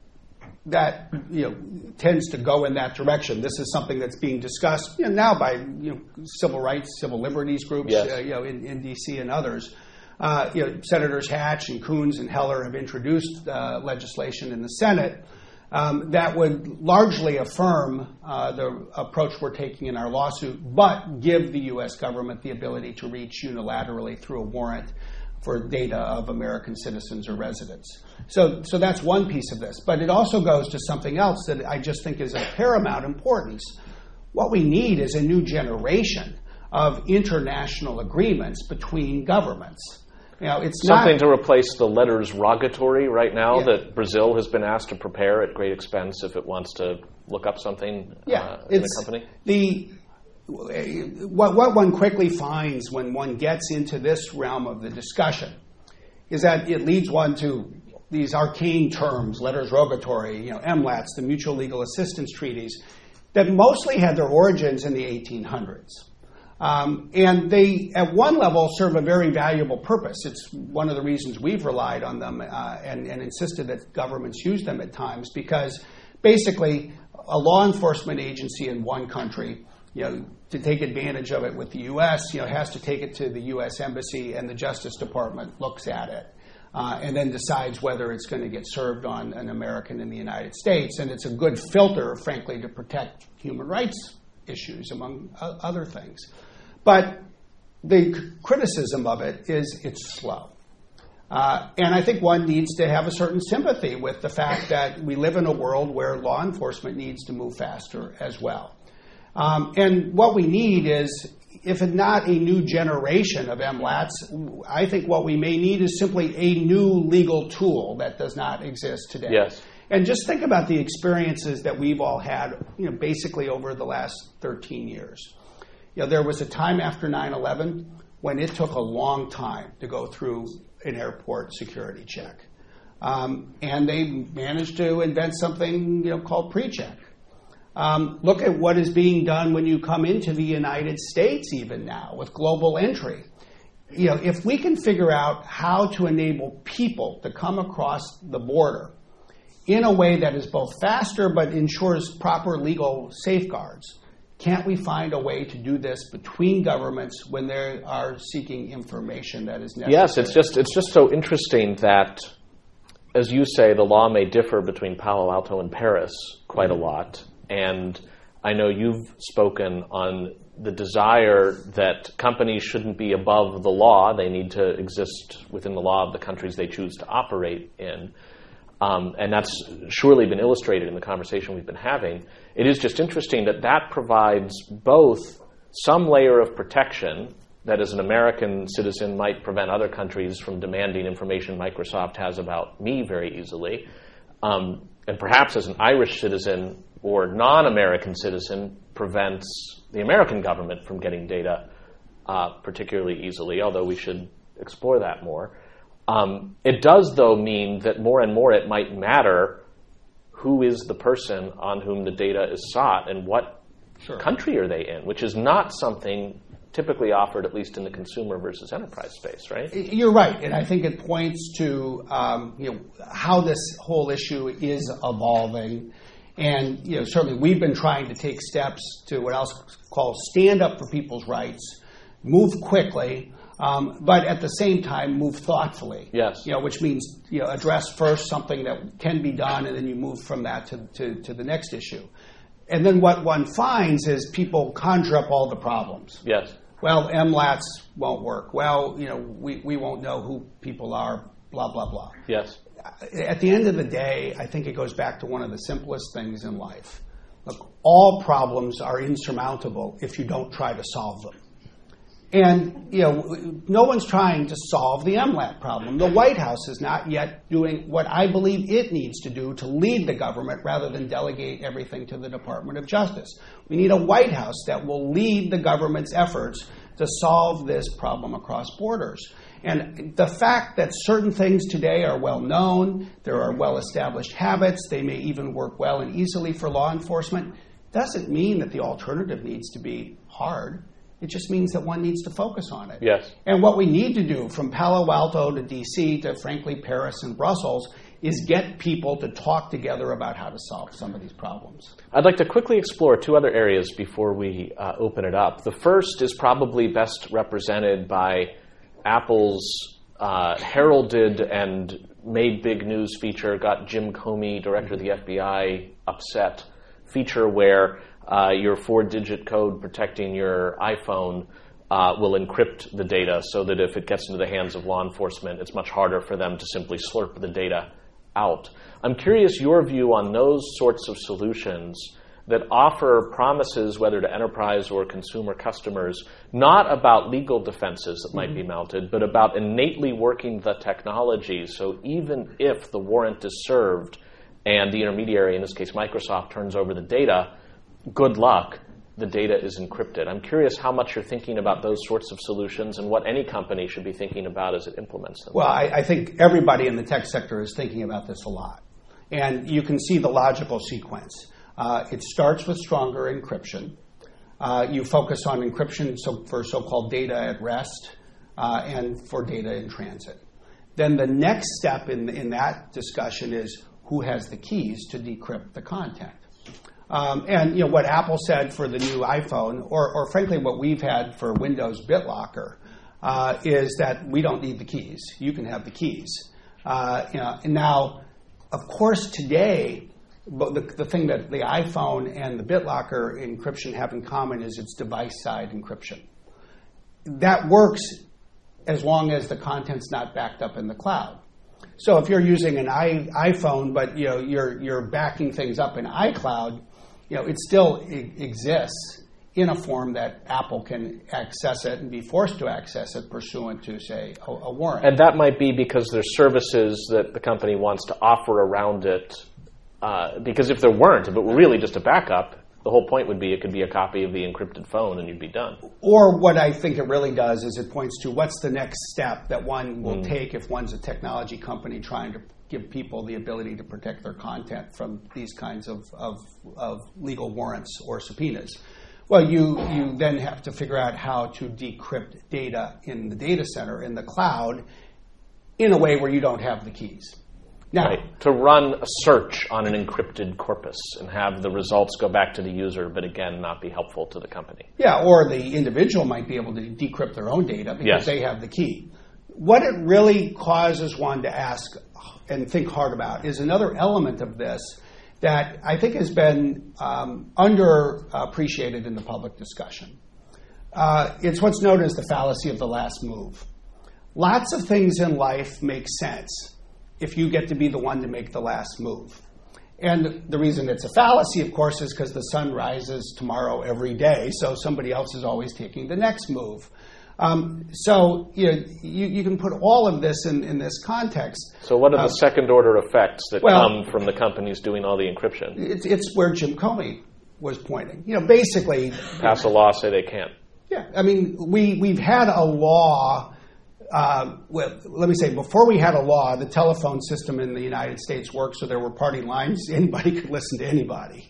that you know tends to go in that direction. This is something that's being discussed you know, now by you know civil rights, civil liberties groups, yes. uh, you know in, in D C and others. Uh, you know, Senators Hatch and Coons and Heller have introduced uh, legislation in the Senate um, that would largely affirm uh, the approach we're taking in our lawsuit, but give the U S government the ability to reach unilaterally through a warrant for data of American citizens or residents. So, so that's one piece of this. But it also goes to something else that I just think is of paramount importance. What we need is a new generation of international agreements between governments. You know, it's Something not, to replace the letters rogatory right now yeah. that Brazil has been asked to prepare at great expense if it wants to look up something yeah, uh, in the it's company? The, what, what one quickly finds when one gets into this realm of the discussion is that it leads one to these arcane terms, letters rogatory, you know, M LATs, the Mutual Legal Assistance Treaties, that mostly had their origins in the eighteen hundreds. Um, and they, at one level, serve a very valuable purpose. It's one of the reasons we've relied on them uh, and, and insisted that governments use them at times, because basically a law enforcement agency in one country, you know, to take advantage of it with the U S, you know, has to take it to the U S Embassy, and the Justice Department looks at it uh, and then decides whether it's going to get served on an American in the United States. And it's a good filter, frankly, to protect human rights issues, among other things. But the criticism of it is it's slow. Uh, and I think one needs to have a certain sympathy with the fact that we live in a world where law enforcement needs to move faster as well. Um, and what we need is, if it's not a new generation of M LATs, I think what we may need is simply a new legal tool that does not exist today. Yes. And just think about the experiences that we've all had, you know, basically over the last thirteen years. You know, there was a time after nine eleven when it took a long time to go through an airport security check. Um, and they managed to invent something, you know, called pre-check. Um, look at what is being done when you come into the United States even now with global entry. You know, if we can figure out how to enable people to come across the border in a way that is both faster but ensures proper legal safeguards, can't we find a way to do this between governments when they are seeking information that is necessary? Yes, it's just it's just so interesting that, as you say, the law may differ between Palo Alto and Paris quite a lot. And I know you've spoken on the desire that companies shouldn't be above the law. They need to exist within the law of the countries they choose to operate in. Um, and that's surely been illustrated in the conversation we've been having. It is just interesting that that provides both some layer of protection that, as an American citizen, might prevent other countries from demanding information Microsoft has about me very easily. Um, and perhaps as an Irish citizen or non-American citizen prevents the American government from getting data uh, particularly easily, although we should explore that more. Um, it does, though, mean that more and more it might matter who is the person on whom the data is sought and what sure. country are they in, which is not something typically offered, at least in the consumer versus enterprise space, right? You're right, and I think it points to um, you know how this whole issue is evolving. And you know, certainly we've been trying to take steps to what I'll call stand up for people's rights, move quickly, um, but at the same time move thoughtfully. Yes. You know, which means you know address first something that can be done, and then you move from that to, to, to the next issue. And then what one finds is people conjure up all the problems. Yes. Well, M LATs won't work. Well, you know, we, we won't know who people are, blah, blah, blah. Yes. At the end of the day, I think it goes back to one of the simplest things in life. Look, all problems are insurmountable if you don't try to solve them. And, you know, no one's trying to solve the M LAT problem. The White House is not yet doing what I believe it needs to do to lead the government rather than delegate everything to the Department of Justice. We need a White House that will lead the government's efforts to solve this problem across borders. And the fact that certain things today are well known, there are well-established habits, they may even work well and easily for law enforcement, doesn't mean that the alternative needs to be hard. It just means that one needs to focus on it. Yes. And what we need to do, from Palo Alto to D C to, frankly, Paris and Brussels, is get people to talk together about how to solve some of these problems. I'd like to quickly explore two other areas before we uh, open it up. The first is probably best represented by Apple's uh, heralded and made big news feature, got Jim Comey, director of the F B I, upset, feature where uh, your four-digit code protecting your iPhone uh, will encrypt the data so that if it gets into the hands of law enforcement, it's much harder for them to simply slurp the data out. I'm curious your view on those sorts of solutions that offer promises, whether to enterprise or consumer customers, not about legal defenses that might mm-hmm. be mounted, but about innately working the technology. So even if the warrant is served and the intermediary, in this case Microsoft, turns over the data, good luck, the data is encrypted. I'm curious how much you're thinking about those sorts of solutions and what any company should be thinking about as it implements them. Well, I, I think everybody in the tech sector is thinking about this a lot. And you can see the logical sequence. Uh, it starts with stronger encryption. Uh, you focus on encryption so for so-called data at rest uh, and for data in transit. Then the next step in, in that discussion is who has the keys to decrypt the content. Um, and you know what Apple said for the new iPhone, or, or frankly what we've had for Windows BitLocker, uh, is that we don't need the keys. You can have the keys. Uh, you know, and now, of course, today, but the, the thing that the iPhone and the BitLocker encryption have in common is it's device-side encryption. That works as long as the content's not backed up in the cloud. So if you're using an I, iPhone, but you know you're you're backing things up in iCloud, you know it still I- exists in a form that Apple can access it and be forced to access it pursuant to, say, a, a warrant. And that might be because there's services that the company wants to offer around it. Uh, because if there weren't, if it were really just a backup, the whole point would be it could be a copy of the encrypted phone and you'd be done. Or what I think it really does is it points to what's the next step that one will Mm. take if one's a technology company trying to give people the ability to protect their content from these kinds of, of, of legal warrants or subpoenas. Well, you, you then have to figure out how to decrypt data in the data center, in the cloud, in a way where you don't have the keys. Now, Right. To run a search on an encrypted corpus and have the results go back to the user, but again, not be helpful to the company. yeah, or the individual might be able to decrypt their own data because Yes. they have the key. What it really causes one to ask and think hard about is another element of this that I think has been um, underappreciated in the public discussion. Uh, it's what's known as the fallacy of the last move. Lots of things in life make sense if you get to be the one to make the last move. And the reason it's a fallacy, of course, is because the sun rises tomorrow every day, so somebody else is always taking the next move. Um, so you, know, you you can put all of this in, in this context. So what are the Uh, second order effects that well- come from the companies doing all the encryption? It's, it's where Jim Comey was pointing. You know, basically, Pass a law, say they can't. yeah. I mean, we we've had a law. Uh, well, let me say, before we had a law, the telephone system in the United States worked so there were party lines. Anybody could listen to anybody.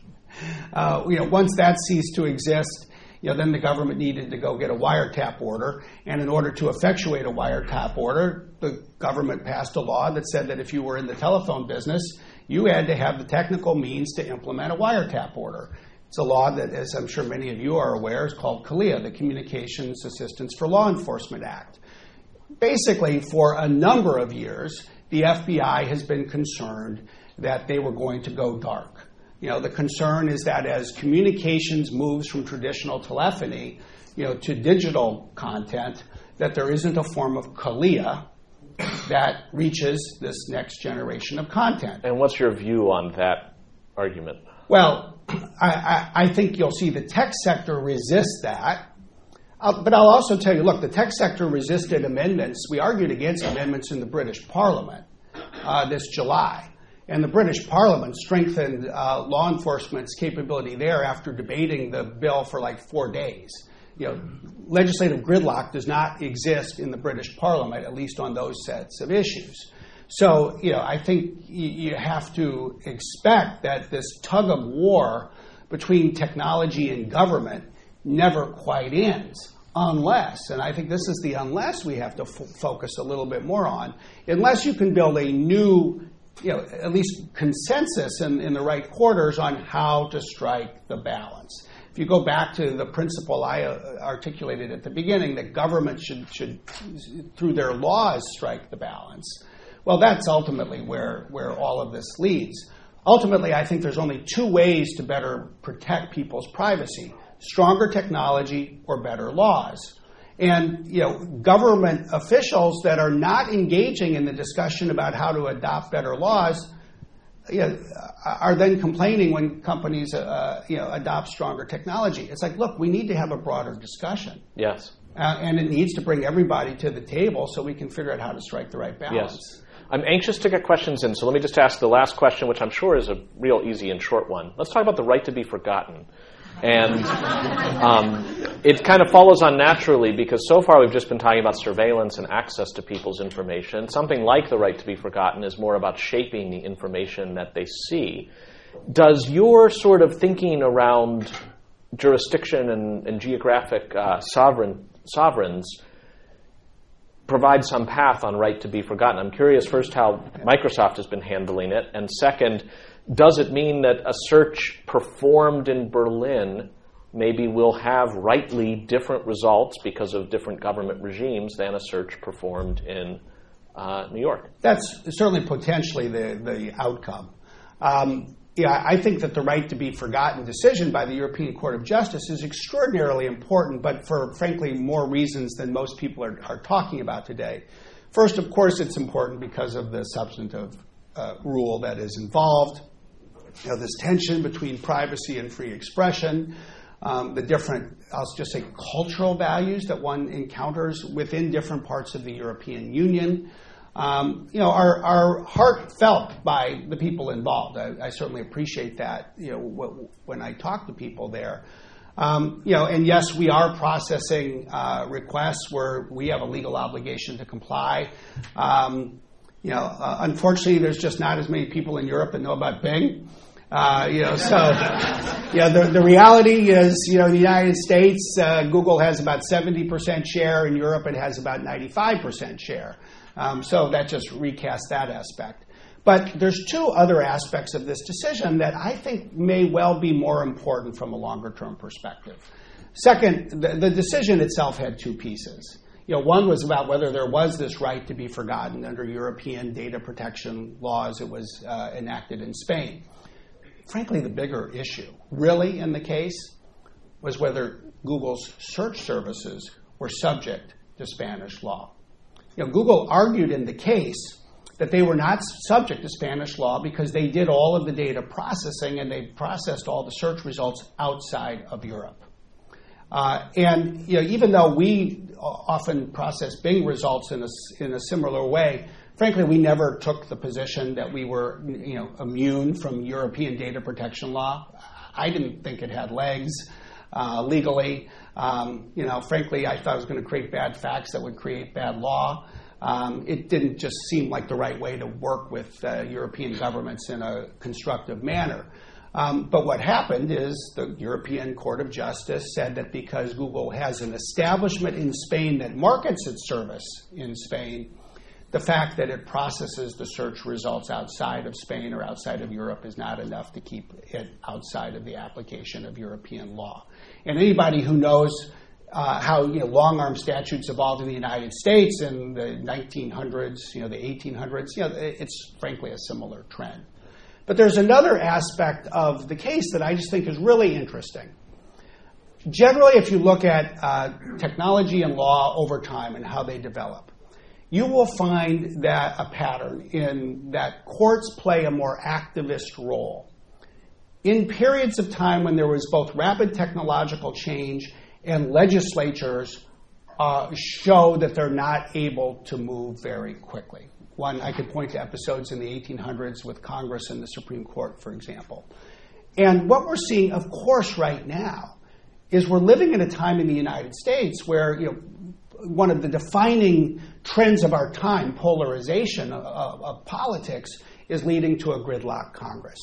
Uh, you know, once that ceased to exist, you know, then the government needed to go get a wiretap order. And in order to effectuate a wiretap order, the government passed a law that said that if you were in the telephone business, you had to have the technical means to implement a wiretap order. It's a law that, as I'm sure many of you are aware, is called CALEA, the Communications Assistance for Law Enforcement Act. Basically, for a number of years, the F B I has been concerned that they were going to go dark. You know, the concern is that as communications moves from traditional telephony, you know, to digital content, that there isn't a form of CALEA that reaches this next generation of content. And what's your view on that argument? Well, I, I, I think you'll see the tech sector resist that. Uh, but I'll also tell you, look, the tech sector resisted amendments. We argued against amendments in the British Parliament uh, this July. And the British Parliament strengthened uh, law enforcement's capability there after debating the bill for like four days. You know, legislative gridlock does not exist in the British Parliament, at least on those sets of issues. So, you know, I think you, you have to expect that this tug of war between technology and government never quite ends. Unless, and I think this is the unless we have to f- focus a little bit more on, unless you can build a new, you know, at least consensus in, in the right quarters on how to strike the balance. If you go back to the principle I uh, articulated at the beginning, that government should, should, through their laws, strike the balance, well, that's ultimately where, where all of this leads. Ultimately, I think there's only two ways to better protect people's privacy: stronger technology or better laws. And, you know, government officials that are not engaging in the discussion about how to adopt better laws, you know, are then complaining when companies, uh, you know, adopt stronger technology. It's like, look, we need to have a broader discussion. Yes. Uh, and it needs to bring everybody to the table so we can figure out how to strike the right balance. Yes. I'm anxious to get questions in, so let me just ask the last question, which I'm sure is a real easy and short one. Let's talk about the right to be forgotten. And um, it kind of follows on naturally because so far we've just been talking about surveillance and access to people's information. Something like the right to be forgotten is more about shaping the information that they see. Does your sort of thinking around jurisdiction and, and geographic uh, sovereign sovereigns provide some path on right to be forgotten? I'm curious first how Microsoft has been handling it, and second, does it mean that a search performed in Berlin maybe will have rightly different results because of different government regimes than a search performed in uh, New York? That's certainly potentially the, the outcome. Um, yeah, I think that the right to be forgotten decision by the European Court of Justice is extraordinarily important, but for, frankly, more reasons than most people are, are talking about today. First, of course, it's important because of the substantive uh, rule that is involved. You know, this tension between privacy and free expression, um, the different, I'll just say, cultural values that one encounters within different parts of the European Union, um, you know, are, are heartfelt by the people involved. I, I certainly appreciate that, you know, w- when I talk to people there. Um, you know, and yes, we are processing uh, requests where we have a legal obligation to comply. Um, you know, uh, unfortunately, there's just not as many people in Europe that know about Bing. Uh, you know, so yeah, the, the reality is, you know, in the United States, uh, Google has about seventy percent share. In Europe, it has about ninety-five percent share. Um, so that just recasts that aspect. But there's two other aspects of this decision that I think may well be more important from a longer-term perspective. Second, the, the decision itself had two pieces. You know, one was about whether there was this right to be forgotten under European data protection laws. It was uh, enacted in Spain. Frankly, the bigger issue, really, in the case, was whether Google's search services were subject to Spanish law. You know, Google argued in the case that they were not subject to Spanish law because they did all of the data processing and they processed all the search results outside of Europe. Uh, and you know, even though we often process Bing results in a, in a similar way, frankly, we never took the position that we were, you know, immune from European data protection law. I didn't think it had legs uh, legally. Um, you know, frankly, I thought it was going to create bad facts that would create bad law. Um, it didn't just seem like the right way to work with uh, European governments in a constructive manner. Um, but what happened is the European Court of Justice said that because Google has an establishment in Spain that markets its service in Spain, the fact that it processes the search results outside of Spain or outside of Europe is not enough to keep it outside of the application of European law. And anybody who knows uh, how you know, long-arm statutes evolved in the United States in the nineteen hundreds, you know, the eighteen hundreds, you know, it's frankly a similar trend. But there's another aspect of the case that I just think is really interesting. Generally, if you look at uh, technology and law over time and how they develop, you will find that a pattern in that courts play a more activist role. In periods of time when there was both rapid technological change and legislatures uh, show that they're not able to move very quickly. One, I could point to episodes in the eighteen hundreds with Congress and the Supreme Court, for example. And what we're seeing, of course, right now is we're living in a time in the United States where, you know, one of the defining trends of our time, polarization of, of, of politics, is leading to a gridlock Congress.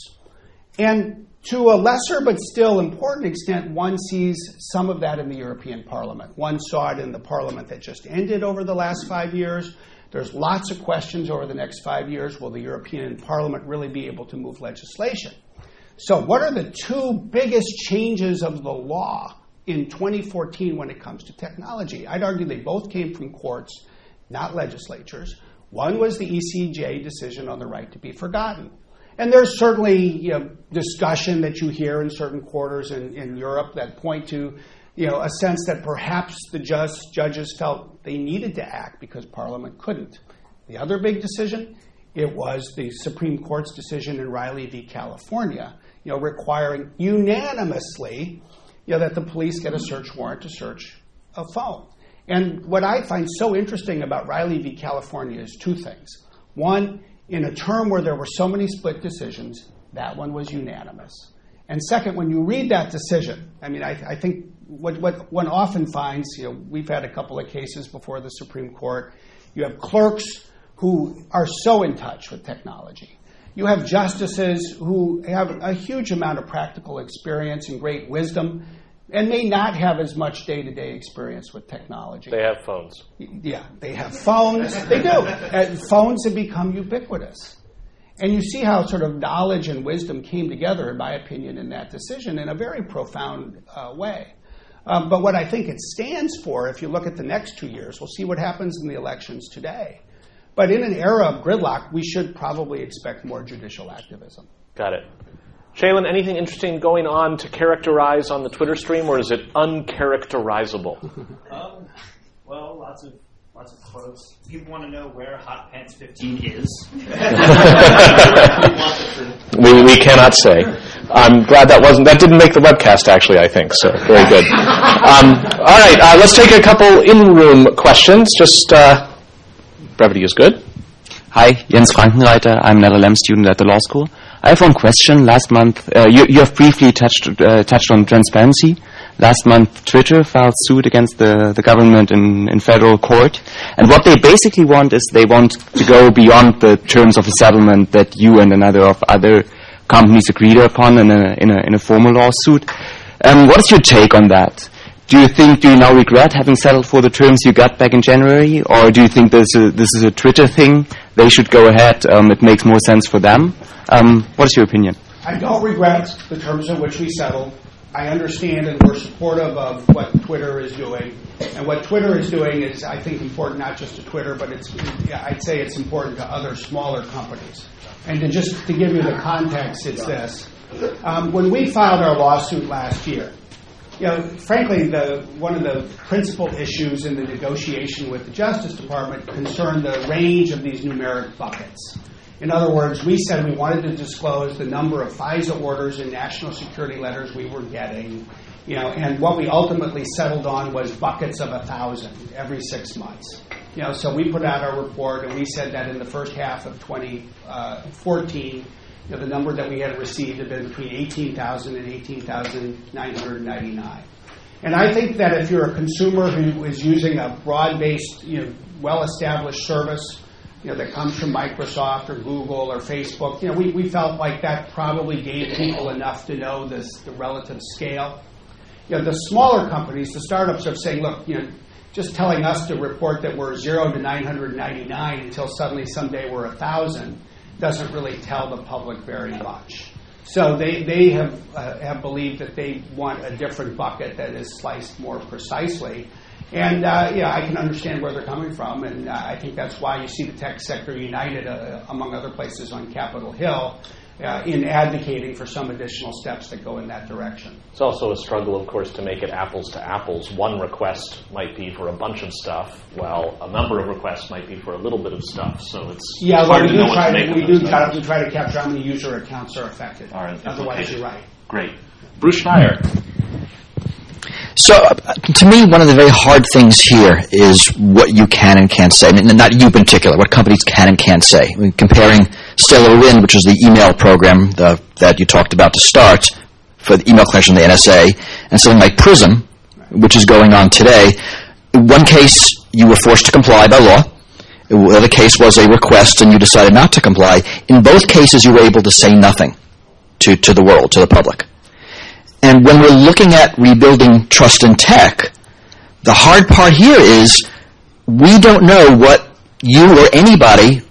And to a lesser but still important extent, one sees some of that in the European Parliament. One saw it in the Parliament that just ended over the last five years. There's lots of questions over the next five years. Will the European Parliament really be able to move legislation? So what are the two biggest changes of the law in twenty fourteen when it comes to technology? I'd argue they both came from courts, not legislatures. One was the E C J decision on the right to be forgotten. And there's certainly, you know, discussion that you hear in certain quarters in, in Europe that point to, you know, a sense that perhaps the just, judges felt they needed to act because Parliament couldn't. The other big decision, it was the Supreme Court's decision in Riley v. California, you know, requiring unanimously, you know, that the police get a search warrant to search a phone. And what I find so interesting about Riley v. California is two things. One, in a term where there were so many split decisions, that one was unanimous. And second, when you read that decision, I mean, I, I think what, what one often finds, you know, we've had a couple of cases before the Supreme Court. You have clerks who are so in touch with technology. You have justices who have a huge amount of practical experience and great wisdom and may not have as much day-to-day experience with technology. They have phones. Yeah, they have phones. They do. And phones have become ubiquitous. And you see how sort of knowledge and wisdom came together, in my opinion, in that decision in a very profound uh, way. Um, but what I think it stands for, if you look at the next two years, we'll see what happens in the elections today. But in an era of gridlock, we should probably expect more judicial activism. Got it. Shaylin, anything interesting going on to characterize on the Twitter stream, or is it uncharacterizable? Um, well, lots of lots of quotes. People want to know where Hot Pants fifteen is. we we cannot say. I'm glad that wasn't that didn't make the webcast. Actually, I think so. Very good. Um, all right, uh, let's take a couple in-room questions. Just uh, brevity is good. Hi, Jens Frankenreiter. I'm an L L M student at the law school. I have one question. Last month, uh, you, you have briefly touched uh, touched on transparency. Last month, Twitter filed suit against the, the government in, in federal court. And what they basically want is they want to go beyond the terms of a settlement that you and another of other companies agreed upon in a, in a, in a formal lawsuit. Um, what is your take on that? Do you think, do you now regret having settled for the terms you got back in January? Or do you think this is a, this is a Twitter thing? They should go ahead. Um, it makes more sense for them. Um, what is your opinion? I don't regret the terms in which we settled. I understand and we're supportive of what Twitter is doing. And what Twitter is doing is, I think, important not just to Twitter, but it's, I'd say it's important to other smaller companies. And to just to give you the context, it's this. Um, when we filed our lawsuit last year, you know, frankly, the, one of the principal issues in the negotiation with the Justice Department concerned the range of these numeric buckets. In other words, we said we wanted to disclose the number of FISA orders and national security letters we were getting, you know, and what we ultimately settled on was buckets of a thousand every six months. You know, so we put out our report and we said that in the first half of twenty fourteen, you know, the number that we had received had been between eighteen thousand and eighteen thousand nine hundred ninety-nine. And I think that if you're a consumer who is using a broad-based, you know, well-established service, you know, that comes from Microsoft or Google or Facebook, you know, we, we felt like that probably gave people enough to know this, the relative scale. You know, the smaller companies, the startups are saying, look, you know, just telling us to report that we're zero to nine hundred ninety-nine until suddenly someday we're one thousand doesn't really tell the public very much. So they, they have, uh, have believed that they want a different bucket that is sliced more precisely. And, uh, yeah, I can understand where they're coming from, and uh, I think that's why you see the tech sector united, uh, among other places, on Capitol Hill uh, in advocating for some additional steps that go in that direction. It's also a struggle, of course, to make it apples to apples. One request might be for a bunch of stuff, while a number of requests might be for a little bit of stuff. So it's yeah, hard well, we to do know what try to to, make we of do those try, numbers. we try to capture how many user accounts are affected. All right, Otherwise, you're right. Great. Bruce Schneier. So, uh, to me, one of the very hard things here is what you can and can't say. I mean, not you in particular, what companies can and can't say. I mean, comparing Stellar Wind, which is the email program the, that you talked about to start for the email collection, the N S A, and something like PRISM, which is going on today. In one case, you were forced to comply by law. The other case was a request, and you decided not to comply. In both cases, you were able to say nothing to, to the world, to the public. And when we're looking at rebuilding trust in tech, the hard part here is we don't know what you or anybody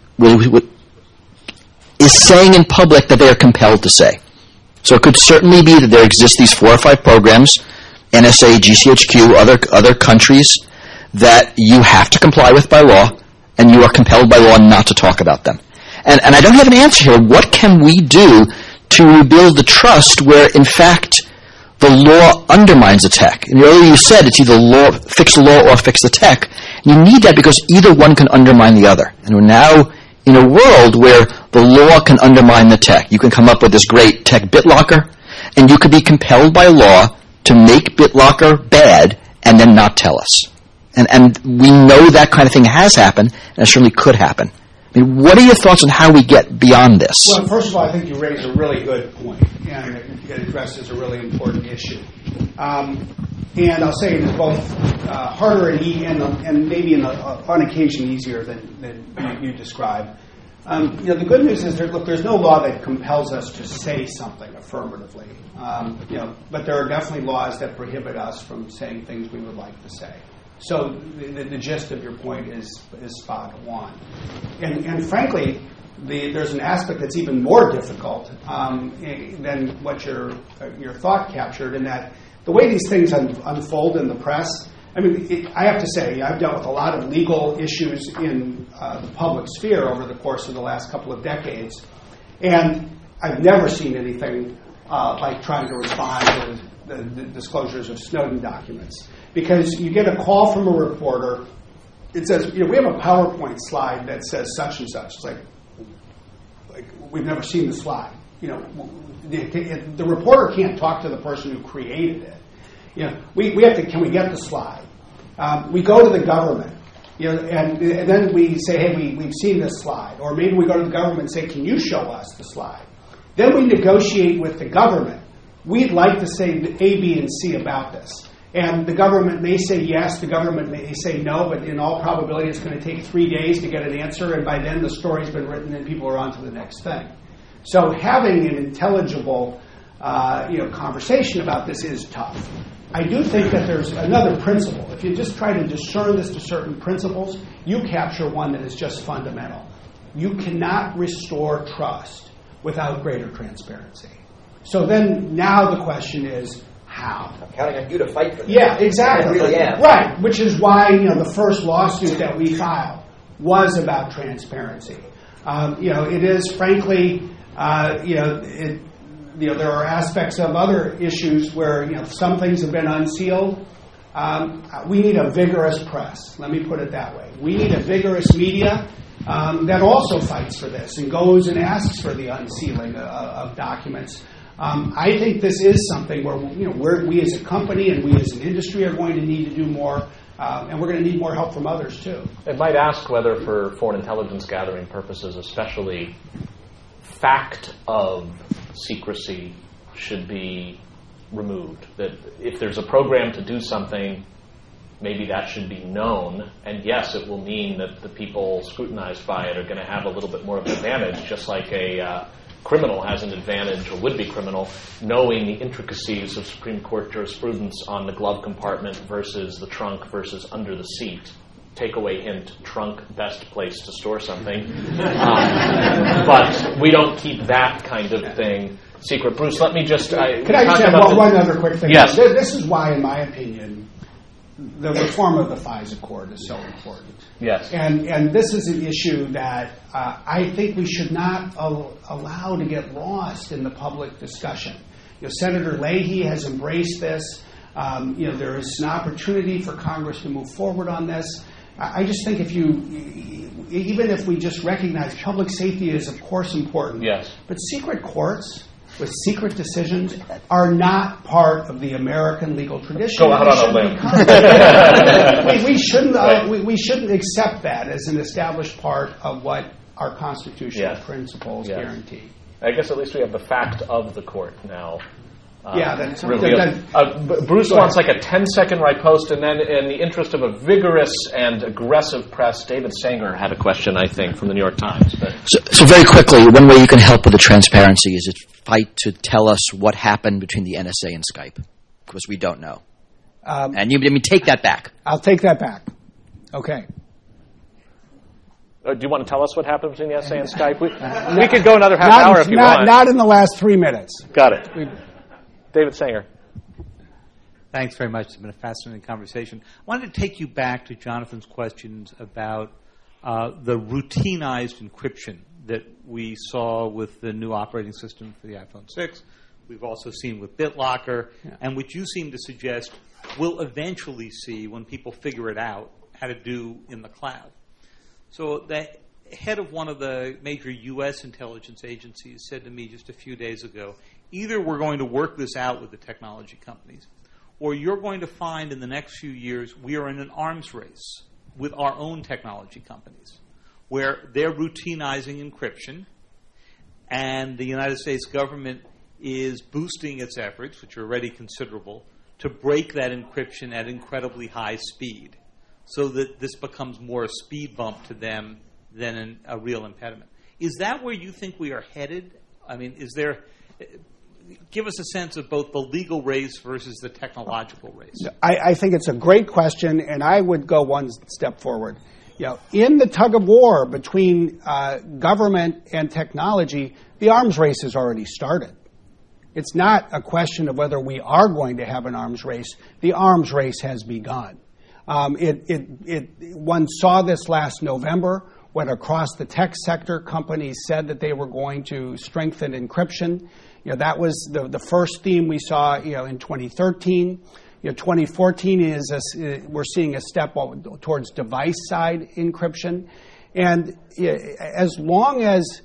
is saying in public that they are compelled to say. So it could certainly be that there exist these four or five programs, N S A, G C H Q, other other countries, that you have to comply with by law, and you are compelled by law not to talk about them. And, and I don't have an answer here. What can we do to rebuild the trust where, in fact, the law undermines the tech? And earlier you said it's either law, fix the law or fix the tech. And you need that because either one can undermine the other. And we're now in a world where the law can undermine the tech. You can come up with this great tech BitLocker, and you could be compelled by law to make BitLocker bad and then not tell us. And, and we know that kind of thing has happened, and it certainly could happen. I mean, what are your thoughts on how we get beyond this? Well, first of all, I think you raise a really good point, and it addresses a really important issue. Um, and I'll say it's both uh, harder and, e- and, and maybe in a, on occasion easier than, than you, you describe. Um, you know, the good news is, there, look, there's no law that compels us to say something affirmatively. Um, you know, but there are definitely laws that prohibit us from saying things we would like to say. So the, the gist of your point is is spot on. And, and frankly, the, there's an aspect that's even more difficult um, than what your uh, your thought captured, in that the way these things un- unfold in the press. I mean, it, I have to say, I've dealt with a lot of legal issues in uh, the public sphere over the course of the last couple of decades, and I've never seen anything uh, like trying to respond to the, the disclosures of Snowden documents. Because you get a call from a reporter, it says, you know, we have a PowerPoint slide that says such and such. It's like, like we've never seen the slide. You know, the, the reporter can't talk to the person who created it. You know, we, we have to, can we get the slide? Um, we go to the government, you know, and, and then we say, hey, we, we've seen this slide. Or maybe we go to the government and say, can you show us the slide? Then we negotiate with the government. We'd like to say A, B, and C about this. And the government may say yes, the government may say no, but in all probability it's going to take three days to get an answer, and by then the story's been written and people are on to the next thing. So having an intelligible uh, you know, conversation about this is tough. I do think that there's another principle. If you just try to discern this to certain principles, you capture one that is just fundamental. You cannot restore trust without greater transparency. So then now the question is, how? I'm counting on you to fight for that. Yeah, exactly. I really am. Right, which is why, you know, the first lawsuit that we filed was about transparency. Um, you know, it is frankly, uh, you know, it, you know, there are aspects of other issues where, you know, some things have been unsealed. Um, we need a vigorous press. Let me put it that way. We need a vigorous media um, that also fights for this and goes and asks for the unsealing of, of documents. Um, I think this is something where, you know, we're, we as a company and we as an industry are going to need to do more, uh, and we're going to need more help from others too. I might ask whether, for foreign intelligence gathering purposes, especially, fact of secrecy should be removed. That if there's a program to do something, maybe that should be known. And yes, it will mean that the people scrutinized by it are going to have a little bit more of an advantage, just like a uh, criminal has an advantage, or would-be criminal, knowing the intricacies of Supreme Court jurisprudence on the glove compartment versus the trunk versus under the seat. Takeaway hint, trunk, best place to store something. Um, but we don't keep that kind of thing secret. Bruce, let me just... I, Can I just add one, one other quick thing? Yes. This is why, in my opinion, the reform of the FISA Court is so important. Yes. And and this is an issue that uh, I think we should not al- allow to get lost in the public discussion. You know, Senator Leahy has embraced this. Um, you know, there is an opportunity for Congress to move forward on this. I, I just think if you, even if we just recognize public safety is of course important, yes, but secret courts with secret decisions are not part of the American legal tradition. Go out on a limb. we, we shouldn't. Uh, we, we shouldn't accept that as an established part of what our constitutional yes. principles yes. guarantee. I guess at least we have the fact of the court now. Uh, yeah, that's revealed. that, uh, B- Bruce wants like a ten-second riposte, and then in the interest of a vigorous and aggressive press, David Sanger had a question, I think, from the New York Times. But. So, so very quickly, one way you can help with the transparency is to fight to tell us what happened between the N S A and Skype, because we don't know. Um, and you, I mean, take that back. I'll take that back. Okay. Uh, do you want to tell us what happened between the N S A and Skype? We, we could go another half not, hour if you not, want. Not in the last three minutes. Got it. We, David Sanger. Thanks very much. It's been a fascinating conversation. I wanted to take you back to Jonathan's questions about uh, the routinized encryption that we saw with the new operating system for the iPhone six. We've also seen with BitLocker, yeah. and which you seem to suggest we'll eventually see when people figure it out how to do in the cloud. So the head of one of the major U S intelligence agencies said to me just a few days ago, either we're going to work this out with the technology companies, or you're going to find in the next few years we are in an arms race with our own technology companies, where they're routinizing encryption, and the United States government is boosting its efforts, which are already considerable, to break that encryption at incredibly high speed, so that this becomes more a speed bump to them than an, a real impediment. Is that where you think we are headed? I mean, is there... Give us a sense of both the legal race versus the technological race. I, I think it's a great question, and I would go one step forward. You know, in the tug of war between uh, government and technology, the arms race has already started. It's not a question of whether we are going to have an arms race. The arms race has begun. Um, it, it, it, one saw this last November when across the tech sector companies said that they were going to strengthen encryption. You You know, that was the, the first theme we saw, you know, in twenty thirteen. You know, twenty fourteen is a, we're seeing a step towards device-side encryption. And you know, as long as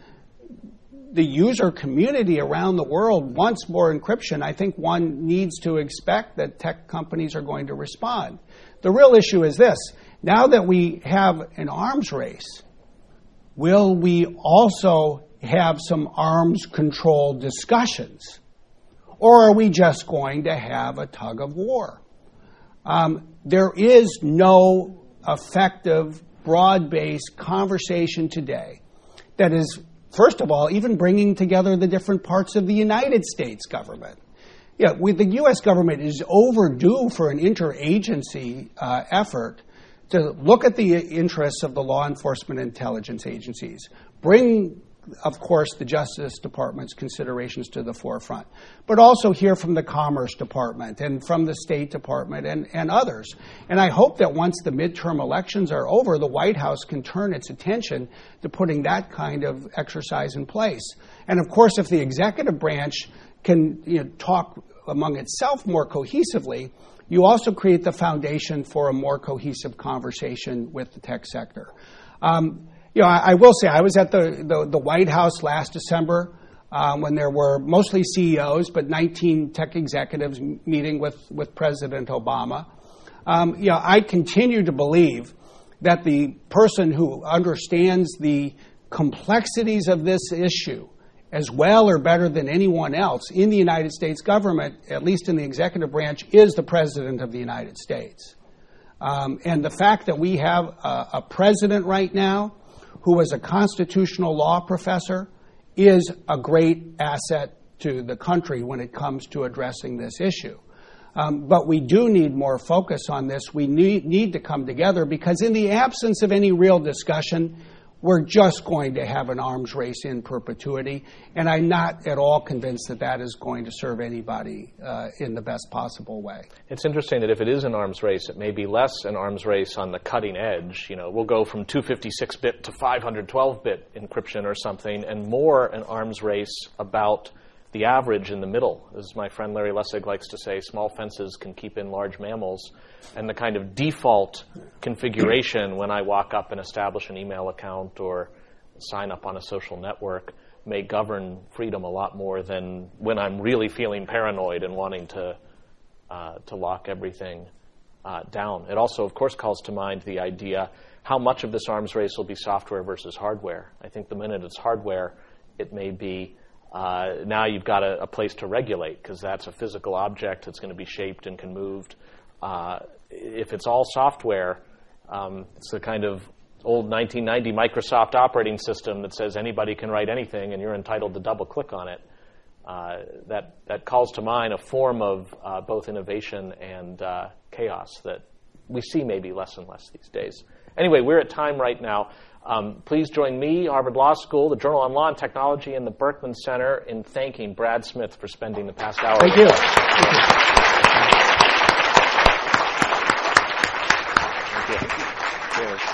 the user community around the world wants more encryption, I think one needs to expect that tech companies are going to respond. The real issue is this. Now that we have an arms race, will we also have some arms control discussions? Or are we just going to have a tug of war? Um, there is no effective, broad-based conversation today that is, first of all, even bringing together the different parts of the United States government. Yeah, we, the U S government is overdue for an interagency uh, effort to look at the interests of the law enforcement intelligence agencies, bring, of course, the Justice Department's considerations to the forefront, but also hear from the Commerce Department and from the State Department and, and others. And I hope that once the midterm elections are over, the White House can turn its attention to putting that kind of exercise in place. And of course, if the executive branch can you know, talk among itself more cohesively, you also create the foundation for a more cohesive conversation with the tech sector. Um, you know, I, I will say I was at the, the, the White House last December um, when there were mostly C E Os, but nineteen tech executives meeting with, with President Obama. Um, you know, I continue to believe that the person who understands the complexities of this issue as well or better than anyone else in the United States government, at least in the executive branch, is the President of the United States. Um, and the fact that we have a, a president right now who is a constitutional law professor is a great asset to the country when it comes to addressing this issue. Um, but we do need more focus on this. We need, need to come together because in the absence of any real discussion, we're just going to have an arms race in perpetuity, and I'm not at all convinced that that is going to serve anybody uh, in the best possible way. It's interesting that if it is an arms race, it may be less an arms race on the cutting edge. You know, we'll go from two fifty-six bit to five twelve bit encryption or something, and more an arms race about the average in the middle. As my friend Larry Lessig likes to say, small fences can keep in large mammals. And the kind of default configuration when I walk up and establish an email account or sign up on a social network may govern freedom a lot more than when I'm really feeling paranoid and wanting to uh, to lock everything uh, down. It also, of course, calls to mind the idea how much of this arms race will be software versus hardware. I think the minute it's hardware, it may be Uh, now you've got a, a place to regulate because that's a physical object that's going to be shaped and can moved. Uh, if it's all software, um, it's the kind of old nineteen ninety Microsoft operating system that says anybody can write anything and you're entitled to double click on it. Uh, that that calls to mind a form of uh, both innovation and uh, chaos that we see maybe less and less these days. Anyway, we're at time right now. Um, please join me, Harvard Law School, the Journal on Law and Technology, and the Berkman Center in thanking Brad Smith for spending the past hour. Thank you. Thank you. Thank you. Cheers.